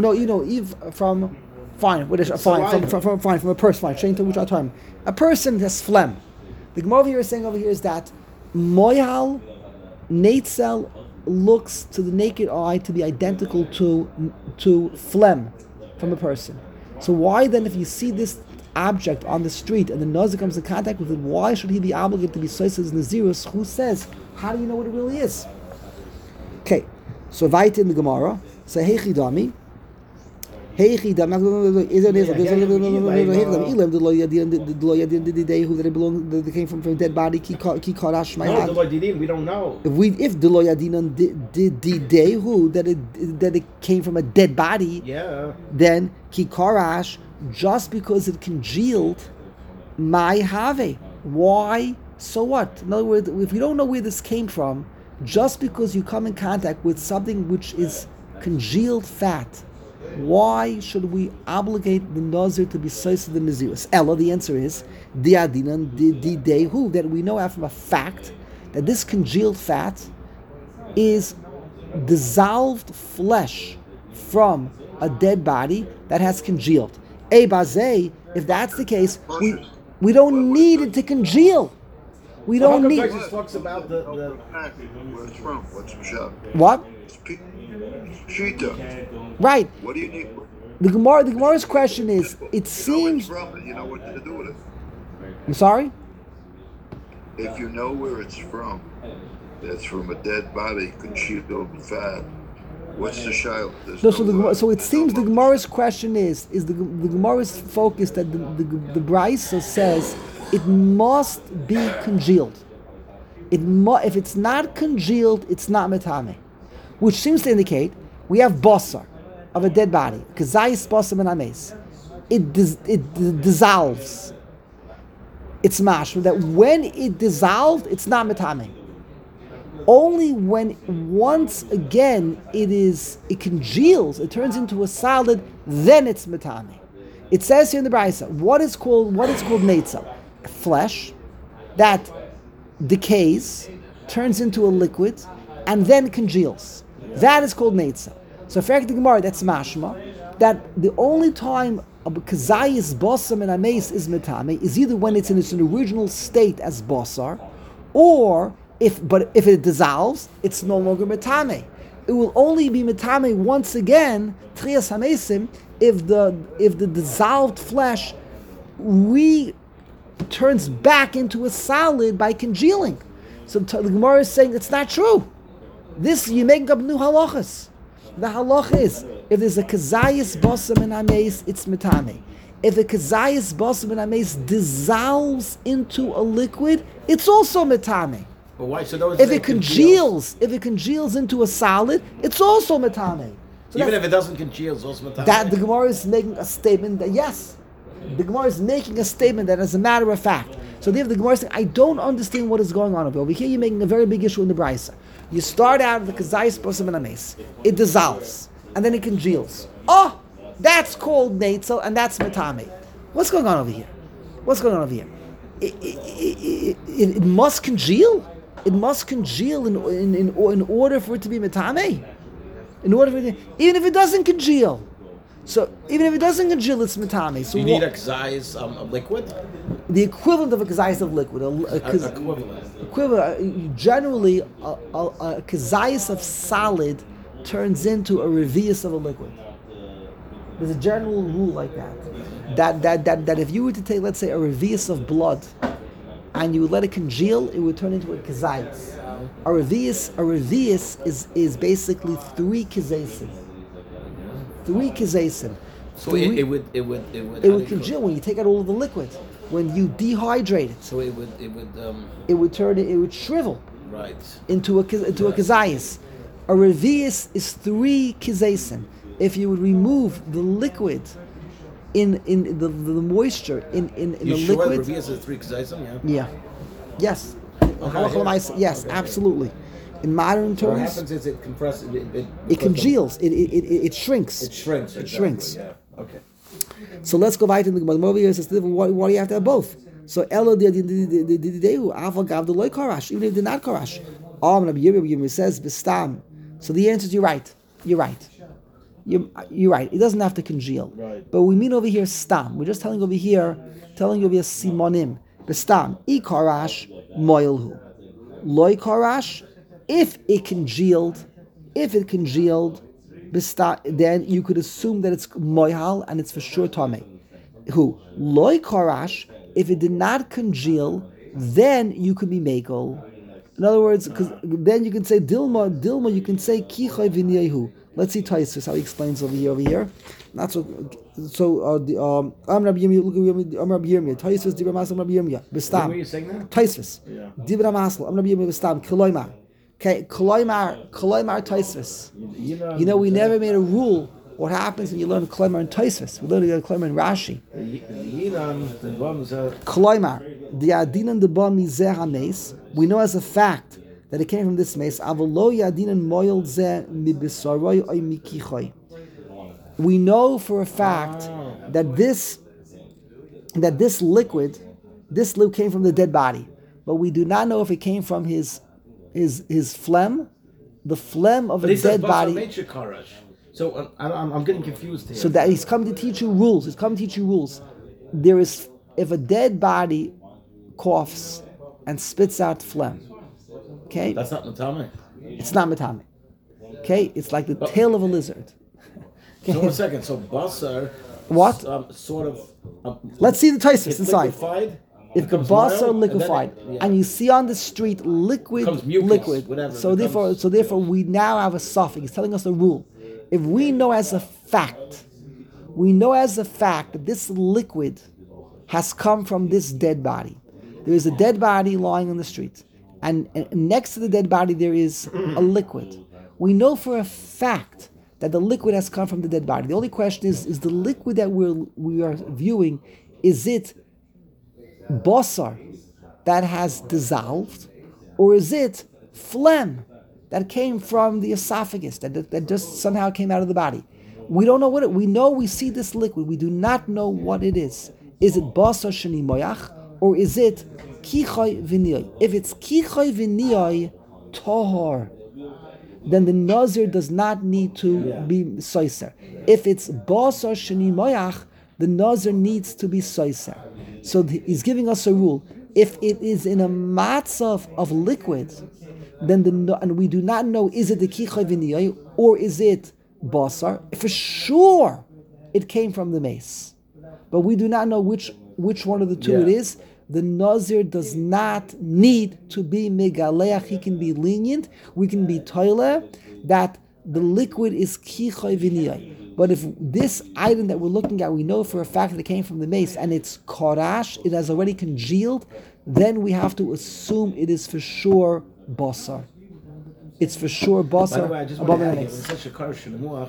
person. Fine. Change to which term. A person has phlegm. The Gemara over here is saying is that moyal netzel looks to the naked eye to be identical to phlegm from a person. So why then, if you see this object on the street and the Nazir comes in contact with it, why should he be obligated to be soises Nazirus? Who says? How do you know what it really is? Okay, so weiter in the Gemara. So heichi dami. Heichi dami. That came from a dead body. Ki karash No, we don't know. If the loyadinan didehu that it came from a dead body, then ki karash, just because it congealed, my have. Why? So what? In other words, if we don't know where this came from, just because you come in contact with something which is congealed fat, why should we obligate the Nazir to be sois of the Nazirus? Ella, the answer is diadinan didehu, that we know from a fact that this congealed fat is dissolved flesh from a dead body that has congealed. Bazeh, if that's the case, we don't need it to congeal. We don't need. Talks about the where it's from. What's Pshat? What? Shita. Right. What do you need? The Gemara's question is: it If you know seems. where it's from, you know what to do with it. I'm sorry. If you know where it's from, that's from a dead body, congealed fat. What's the shaila? There's No, so so it there's seems no the Gemara's question is the Gemara's focus that the Brisa says it must be congealed. If it's not congealed, it's not metame, which seems to indicate we have basar of a dead body, kazayis basar ben ames. It dissolves. It's mashma that when it dissolved, it's not metame. Only when once again it congeals, it turns into a solid, then it's metame. It says here in the Brisa, what is called netzel? Flesh that decays, turns into a liquid, and then congeals. That is called netzel. So for the Gemara, that's mashma, that the only time a kazayis basar and ames is metame is either when it's in its original state as basar, or if it dissolves, it's no longer metame. It will only be metame once again, trias hamesim, if the dissolved flesh turns back into a solid by congealing. So the Gemara is saying it's not true. This, you're making up new halachas. The halacha is, if there's a kazayis basar and ames, it's metame. If the kazayis basar and ames dissolves into a liquid, it's also metame. But why? So if it congeals into a solid, it's also metame. So even if it doesn't congeal, it's also metame. That the Gemara is making a statement that yes, the Gemara is making a statement that as a matter of fact. So the Gemara is saying, I don't understand what is going on over here. You're making a very big issue in the Brisa. You start out with the kazayis basar and ames, it dissolves, and then it congeals. Oh, that's called netzel, and that's metame. What's going on over here? It must congeal. It must congeal in order for it to be metame. Even if it doesn't congeal. So even if it doesn't congeal, it's metame. So you need a kazayis of liquid? The equivalent of a kazayis of liquid. Generally, a kazayis of solid turns into a revius of a liquid. There's a general rule like that. That if you were to take, let's say, a revius of blood, and you would let it congeal, it would turn into a kazayis. A revius is basically 3 kazasim. 3 kazasim. So it would congeal when you take out all of the liquid. When you dehydrate it. So it would shrivel. Right. Into a kazayis. A revius is 3 kazasim. If you would remove the liquid in the moisture in the liquid. Revius is 3 kazaysim, yeah. Yes. Okay. Yes, absolutely. In modern terms, what happens is it compresses. It congeals. It shrinks. It shrinks. It shrinks. Yeah. Okay. So let's go back to the Gemara over here. Says, why do you have to have both? So Elo the Aval Gav the Loy Karash, even if they're not Karash. Rabbi Yirmiyah says Bistam. So the answer is you're right. You're right. It doesn't have to congeal. Right. But we mean over here Stam. We're just telling over here Simonim. Bistam. I Karash Moilhu. Loy Karash. If it congealed, then you could assume that it's moihal and it's for sure tamei. Who loy karash? If it did not congeal, then you could be mekel. In other words, because then you can say dilma. You can say kichoy v'niyahu. Let's see Taisus how he explains over here. Not so. So Rabbi Yirmiyah. Taisus dibra masal Rabbi Yirmiyah. Bestam. What were you saying now? Taisus. Yeah. Dibra masal Rabbi Yirmiyah bestam kiloymar. Okay, Koloimar Taisvis. You know, we never made a rule. What happens when you learn Koloimar and Taisvis? We learn Koloimar and Rashi. Koloimar, the Adinan the Ba Mizeh HaMeis. We know as a fact that it came from this mace. Avolo Yadinan Moyel Zeh Mibisaroy Oy Mikichoy. We know for a fact that this liquid came from the dead body, but we do not know if it came from his phlegm, the phlegm of a dead body. So I'm getting confused here. So that he's come to teach you rules. There is, if a dead body coughs and spits out phlegm, okay? That's not metame. It's not metame. Okay? It's like the tail of a lizard. Okay. So 1 second. So basar. What? Sort of. Let's see the Taisus It's inside. liquefied. If the becomes basar mild, liquefied, and then it- and you see on the street liquid, Becomes mucus, liquid. whatever, So it becomes- therefore, we now have a suffix. He's telling us a rule. If we know as a fact, that this liquid has come from this dead body. There is a dead body lying on the street, and next to the dead body there is a liquid. We know for a fact that the liquid has come from the dead body. The only question is the liquid that we are viewing, is it basar that has dissolved, or is it phlegm that came from the esophagus that just somehow came out of the body? We don't know what it. We know we see this liquid. We do not know what it is. Is it basar sheni moyach, or is it kichoy v'niyoi? If it's kichoy v'niyoi tahor, then the nazir does not need to be soiser. If it's basar sheni moyach, the nazir needs to be soiser. So he's giving us a rule. If it is in a matzav of liquid, then and we do not know, is it the kichoy v'niyoi or is it basar? For sure, it came from the mace, but we do not know which one of the two it is. The nazir does not need to be megaleach. He can be lenient. We can be toile that the liquid is kichoy v'niyoi. But if this item that we're looking at, we know for a fact that it came from the mace and it's korash, it has already congealed, then we have to assume it is for sure basar. It's for sure basar. By the way, I just want to add, it's such a karshin muach.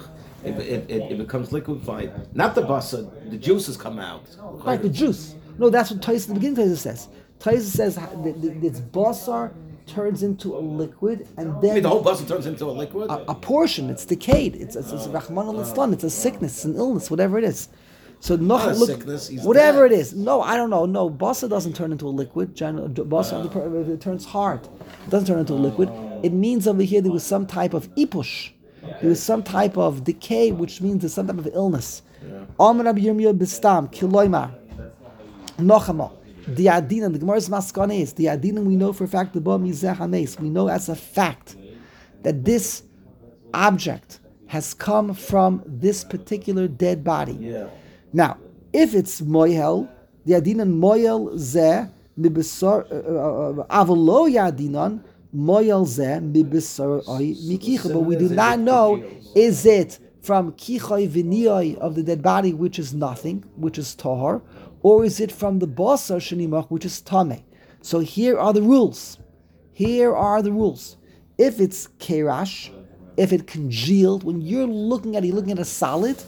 It becomes liquefied. Not the basar, the juices come out. Right, the juice. No, that's what Tais at the beginning Tais says. Tais says that its basar turns into a liquid, and then I mean, the whole basar turns into a liquid. A portion. It's decayed. It's Rahman al-Islam. It's a sickness. It's an illness. Whatever it is. So Not a look, sickness, he's whatever dead. it is. No, I don't know. No, basar doesn't turn into a liquid. Basar it turns hard. It doesn't turn into a liquid. It means over here there was some type of ipush. There was some type of decay, which means there's some type of illness. Amar Rabbi Yirmiyah Bistam Kiloimar Nochama. The Adina, the Gemara's Maskana is the Adina. We know for a fact the Ba Mizeh Hames. We know as a fact that this object has come from this particular dead body. Yeah. Now, if it's moyel, the Adinan moyel zeh mibisar avolo yadinan moyel zeh mibisar mikicha. But we do not know, is it from kichoy v'niyoi of the dead body, which is nothing, which is tahor, or is it from the basar shenimach, which is tameh? So here are the rules. Here are the rules. If it's kerash, if it congealed, when you're looking at it, you're looking at a solid,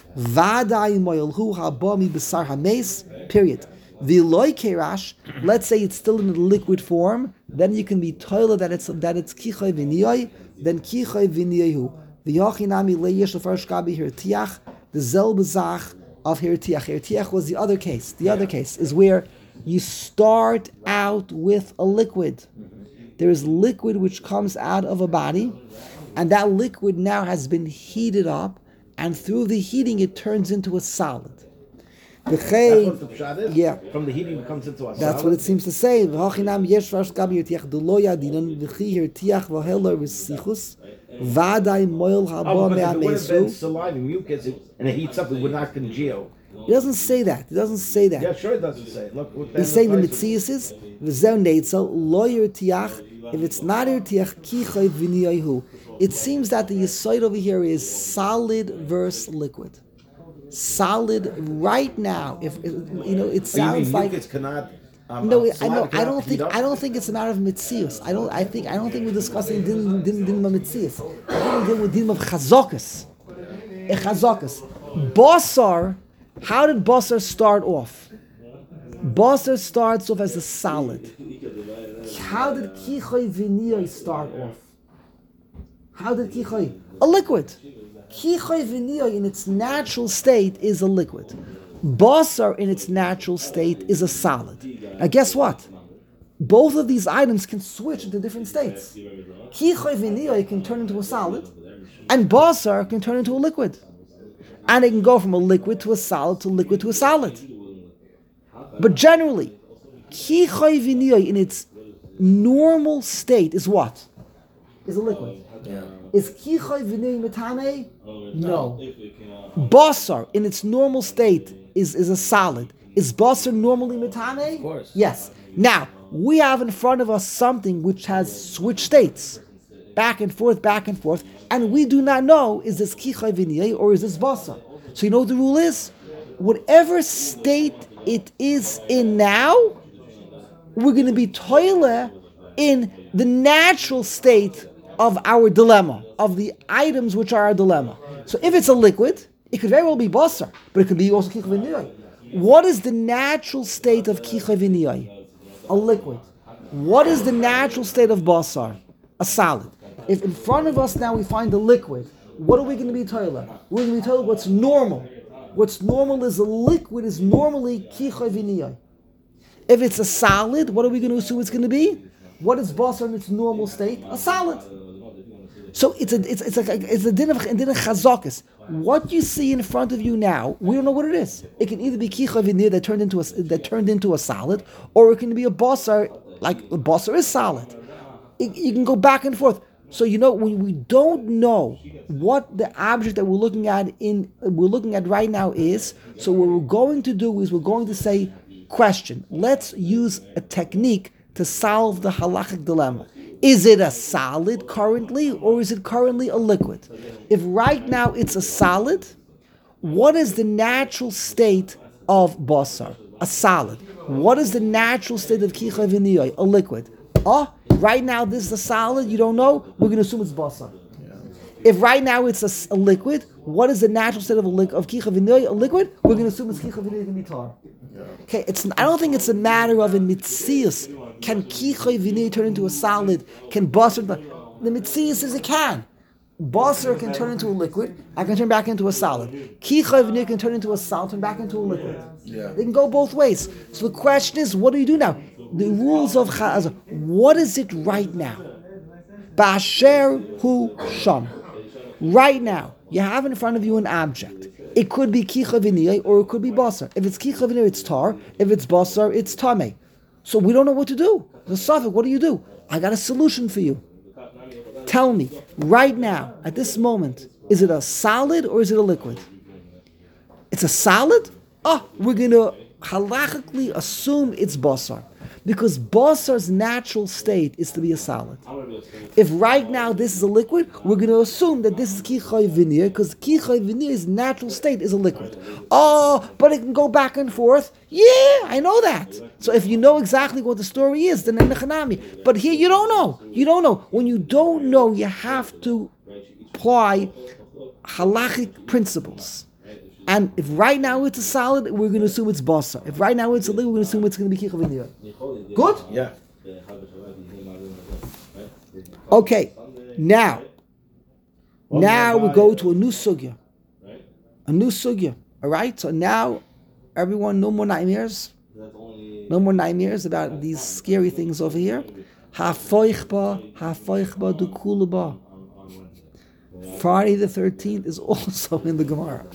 vaday moyelhu habami besar hames, period. V'loy kerash, let's say it's still in a liquid form, then you can be toilet that it's kichoy v'niyoi, then kichoy v'niyoihu. V'yachinami leyesh l'farsh gabi hirtiach, the zel bezach of hirtiach. Hirtiach was the other case. The other case is where you start out with a liquid. There is liquid which comes out of a body, and that liquid now has been heated up, and through the heating it turns into a solid. That's what the pshat is? Yeah. From the heating it comes into a That's solid? what it seems to say. V'hachinam yesh farsh gabi hirtiach d'lo yadinan v'chi hirtiach v'helar v'sichus v'aday moil haba Oh, because if it would have been me'amesu. saliva, mucus, and it heats up, it would not congeal. It doesn't say that. It doesn't say that. Yeah, sure it doesn't say. Look what He's saying the mitzias is v'zeu neitzel lo yirtiach. If it's not irtiach, kichoy v'niyahu. It seems that the yisoid over here is solid versus liquid. Solid right now. If it sounds like mucus cannot. no. I saliva know. I cannot don't heat think. up? I don't think it's a matter of mitzias. I don't think we're discussing din of mitzias. I think we're dealing with din of chazokas. A chazokas. Basar. How did basar start off? Basar starts off as a solid. How did kichoy v'niyoi start off? How did kichoy? A liquid. Kichoy v'niyoi in its natural state is a liquid. Basar in its natural state is a solid. Now guess what? Both of these items can switch into different states. Kichoy v'niyoi can turn into a solid, and basar can turn into a liquid. And it can go from a liquid to a solid to a liquid to a solid. But generally, kichoy v'niyoi in its normal state is what? Is a liquid. Yeah. Is kichoy v'niyoi metame? No. Basar in its normal state is a solid. Is basar normally metame? Of course. Yes. Now, we have in front of us something which has switched states. Back and forth, and we do not know, is this kichai v'niyai or is this basar? So you know what the rule is? Whatever state it is in now, we're going to be toile in the natural state of our dilemma, of the items which are our dilemma. So if it's a liquid, it could very well be basar, but it could be also kichai v'niyai. What is the natural state of kichai v'niyai? A liquid. What is the natural state of basar? A solid. If in front of us now we find a liquid, what are we going to be told? We're going to be told what's normal. What's normal is a liquid is normally kichai v'niyai. If it's a solid, what are we going to assume it's going to be? What is basar in its normal state? A solid. So it's a din of chazakis. What you see in front of you now, we don't know what it is. It can either be kichai v'niyai that turned into a solid, or it can be a basar, like a basar is solid. You can go back and forth. So when we don't know what the object that we're looking at right now is, so what we're going to do is we're going to say, question. Let's use a technique to solve the halachic dilemma. Is it a solid currently, or is it currently a liquid? If right now it's a solid, what is the natural state of basar? A solid. What is the natural state of kichai v'niyai? A liquid. Right now this is a solid, you don't know, we're going to assume it's basar. Yeah. If right now it's a liquid, what is the natural state of kichai v'niyai? A liquid, we're going to assume it's kichai v'niyai can be tar. Yeah. Okay, I don't think it's a matter of in mitzias, can kichai v'niyai turn into a solid, can basar, the mitzias says it can. Basar can turn into a liquid, and can turn back into a solid. Kichai v'niyai can turn into a solid, turn back into a liquid. Yeah. They can go both ways. So the question is, what do you do now? The rules of Chazal. What is it right now? Ba'asher hu sham. Right now, you have in front of you an object. It could be kichai v'niyai or it could be basar. If it's kichai v'niyai, it's tar. If it's basar, it's tameh. So we don't know what to do. The Safik, what do? I got a solution for you. Tell me, right now, at this moment, is it a solid or is it a liquid? It's a solid? We're going to halachically assume it's basar. Because basar's natural state is to be a solid. If right now this is a liquid, we're going to assume that this is kichai v'niyai, because kichai v'niyai's natural state is a liquid. But it can go back and forth. Yeah, I know that. So if you know exactly what the story is, then nechanami. But here you don't know. You don't know. When you don't know, you have to apply halachic principles. And if right now it's a solid, we're going to assume it's basar. If right now it's a liquid, we're going to assume it's going to be kichai v'niyai. Good? Yeah. Okay. Now we go to a new sugya. All right? So now, everyone, no more nightmares. No more nightmares about these scary things over here. Ha-foichba du kulaba. Friday the 13th is also in the Gemara.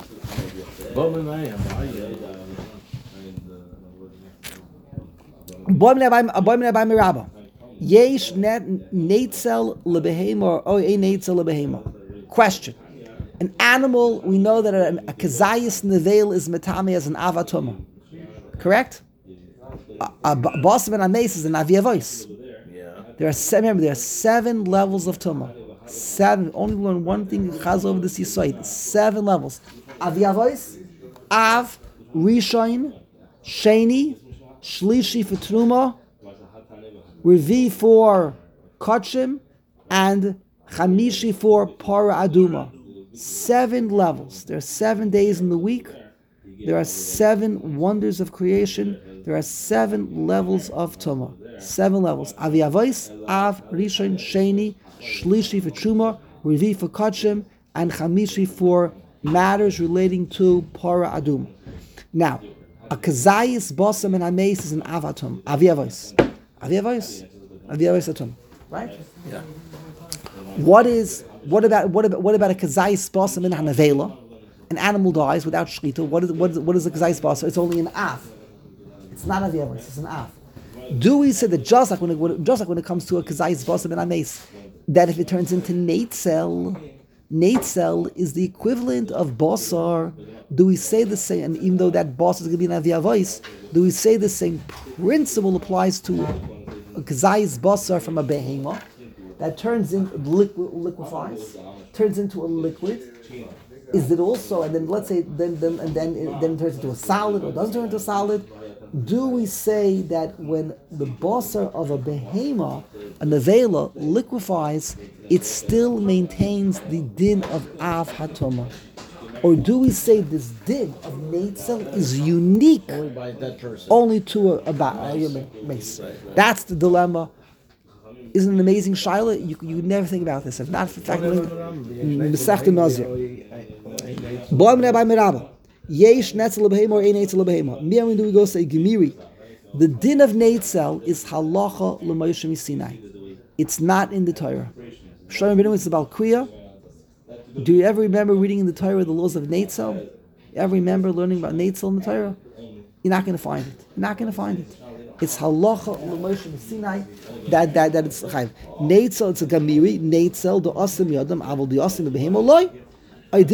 Yesh netzel lebehema or a netzel lebehema. Question: an animal, we know that a kazayis nevel is metame as an avatuma. Correct? A boss and a mace is an aviavois. There are 7 levels of tuma. 7. Only one thing chaz over this yisoid. 7 levels. Aviavois, Av, Rishon, Sheni, Shlishi for Truma, Revi for Kachim, and Chamishi for Para Aduma. 7 levels. There are 7 days in the week. There are 7 wonders of creation. There are 7 levels of Tuma. 7 levels. Aviavois, Av, Rishon, Sheni, Shlishi for Truma, Revi for Kachim, and Chamishi for matters relating to Para Adum. Now, a kazayis bosam and ames is an avatum. Aviavois atum. Right? Yeah. What about a kazayis bosam and hanavela? An animal dies without shchita. What is a kazayis bosam? It's only an av. It's not aviavois. It's an av. Do we say that just like when it comes to a kazayis bosam and ames, that if it turns into netzel, Neitzel is the equivalent of basar. Do we say the same? And even though that basar is going to be an avia voice, do we say the same principle applies to a kazayis basar from a behema that turns in liquefies, turns into a liquid? Is it also, and then let's say then it turns into a solid or doesn't turn into a solid? Do we say that when the basar of a behema, a nevela, liquefies, it still maintains the din of av hatoma? Or do we say this din of neitzel is unique Only by that person. only to a mace? That's the dilemma. Isn't it an amazing shaila? You would never think about this if not for the fact that Masechta Nazir. Boim Rabbi Merabah. Yesh netzel lebehema or ein netzel lebehema. When do we go say gemiri? The din of netzel is halacha l'Moshe Sinai. It's not in the Torah. Shlomo ben it's about kriya. Do you ever remember reading in the Torah the laws of netzel? You ever remember learning about netzel in the Torah? You're not going to find it. You're not going to find it. It's halacha l'Moshe Sinai that it's chayv. Netzel, it's a gemiri. Netzel the asim yadam aval the asim lebehema loy. It's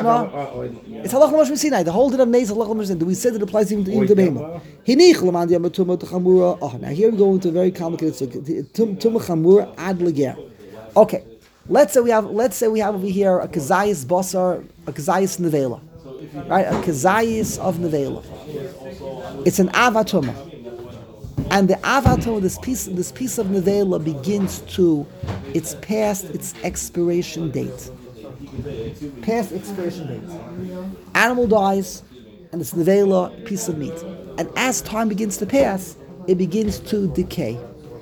halach l'Moshe Sinai. The whole din of neitzel halach l'Moshe Sinai. Do we say that it applies even to behema? Hinich l'man di'amatuma t'chamura. Oh, now here we go into a very complicated subject. Tuma chamura ad leger. Okay, let's say we have over here a kazayis basar, a kazayis nevela, right? A kazayis of nevela. It's an avatuma, and the avatuma, this piece of nevela begins to, it's past its expiration date. Past expiration date. Animal dies, and it's nevela, piece of meat. And as time begins to pass, it begins to decay.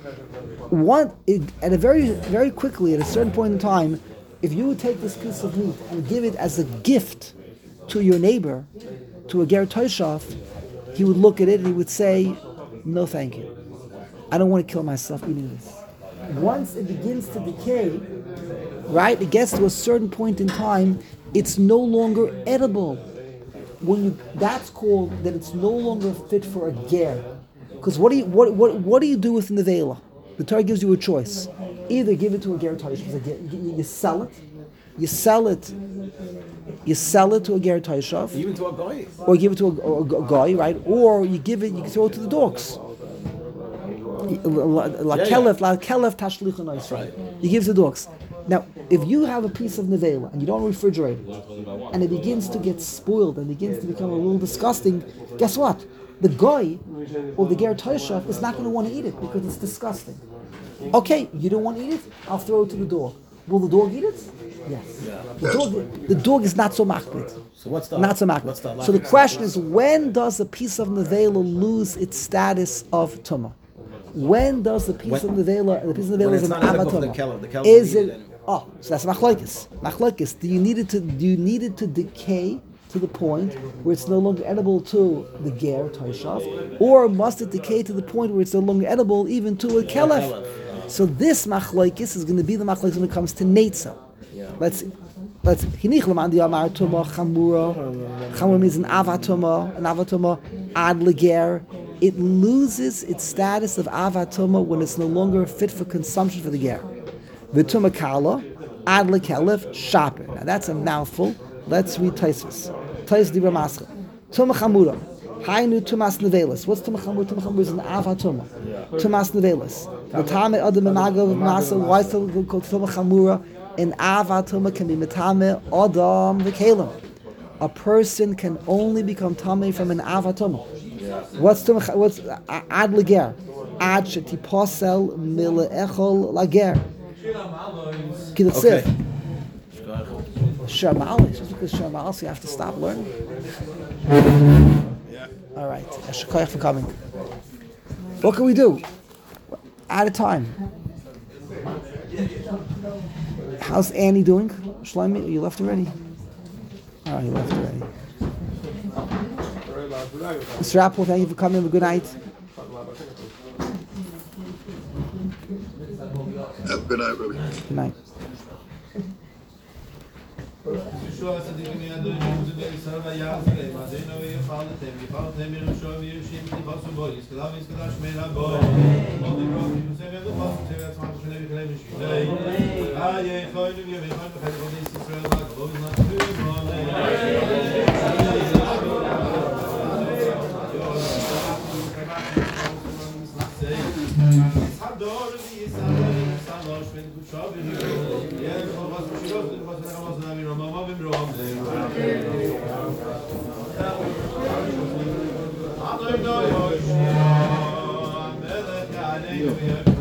At a very quickly, at a certain point in time, if you would take this piece of meat and give it as a gift to your neighbor, to a ger toshav, he would look at it and he would say, "No, thank you. I don't want to kill myself eating this." Once it begins to decay, right, it gets to a certain point in time, it's no longer edible. That's called that it's no longer fit for a ger. Because what do you do with nevela? The Torah gives you a choice. Either give it to a ger taish, you sell it to a ger taishav, Even to a guy. or give it to a guy, right? Or you can throw it to the dogs. La kelef tashlichu noisra. You give it to the dogs. Now, if you have a piece of nevela and you don't refrigerate it, and it begins to get spoiled and begins to become a little disgusting, guess what? The guy or the ger taishav is not going to want to eat it because it's disgusting. Okay, you don't want to eat it? I'll throw it to the dog. Will the dog eat it? Yes. The dog is not so machbid. So what's the not so machbid? So the question is, when does a piece of nevela lose its status of tumah? When does the piece of nevela is an avatoma? Is it? Oh, so that's machlokes. Machlokes. Do you need it to decay to the point where it's no longer edible to the ger taishav, or must it decay to the point where it's no longer edible even to a kelef? So this machlokes is going to be the machlokes when it comes to neitzel. Let's hinich l'man di'amar tuma chamura. Chamura means an avatuma ad leger. It loses its status of avatuma when it's no longer fit for consumption for the ger. V'tuma kala ad lekelef shaper. Now that's a mouthful. Let's read Tosfos. Tosfos Dibra Mascha. Tuma chamura. Hainu tumas nevelis. What's tuma chamura? Tuma chamura is an avatuma. Tumas nevelis. Matame adam menagav masa. Why is it called tuma chamura? An avatuma can be matame adam v'kelim. A person can only become tame from an avatuma. What's ad leger? Ad shetiposel mileechol lager. Kidatzif. Shamalish. Just because Shamalish, you have to stop learning. All right. Shkoyach for coming. What can we do? Out of time. How's Annie doing? Shlomi, you left already? Oh, you left already. Mr. Apple, thank you for coming. Have a good night. Have a good night, Ruby. Good night. I'm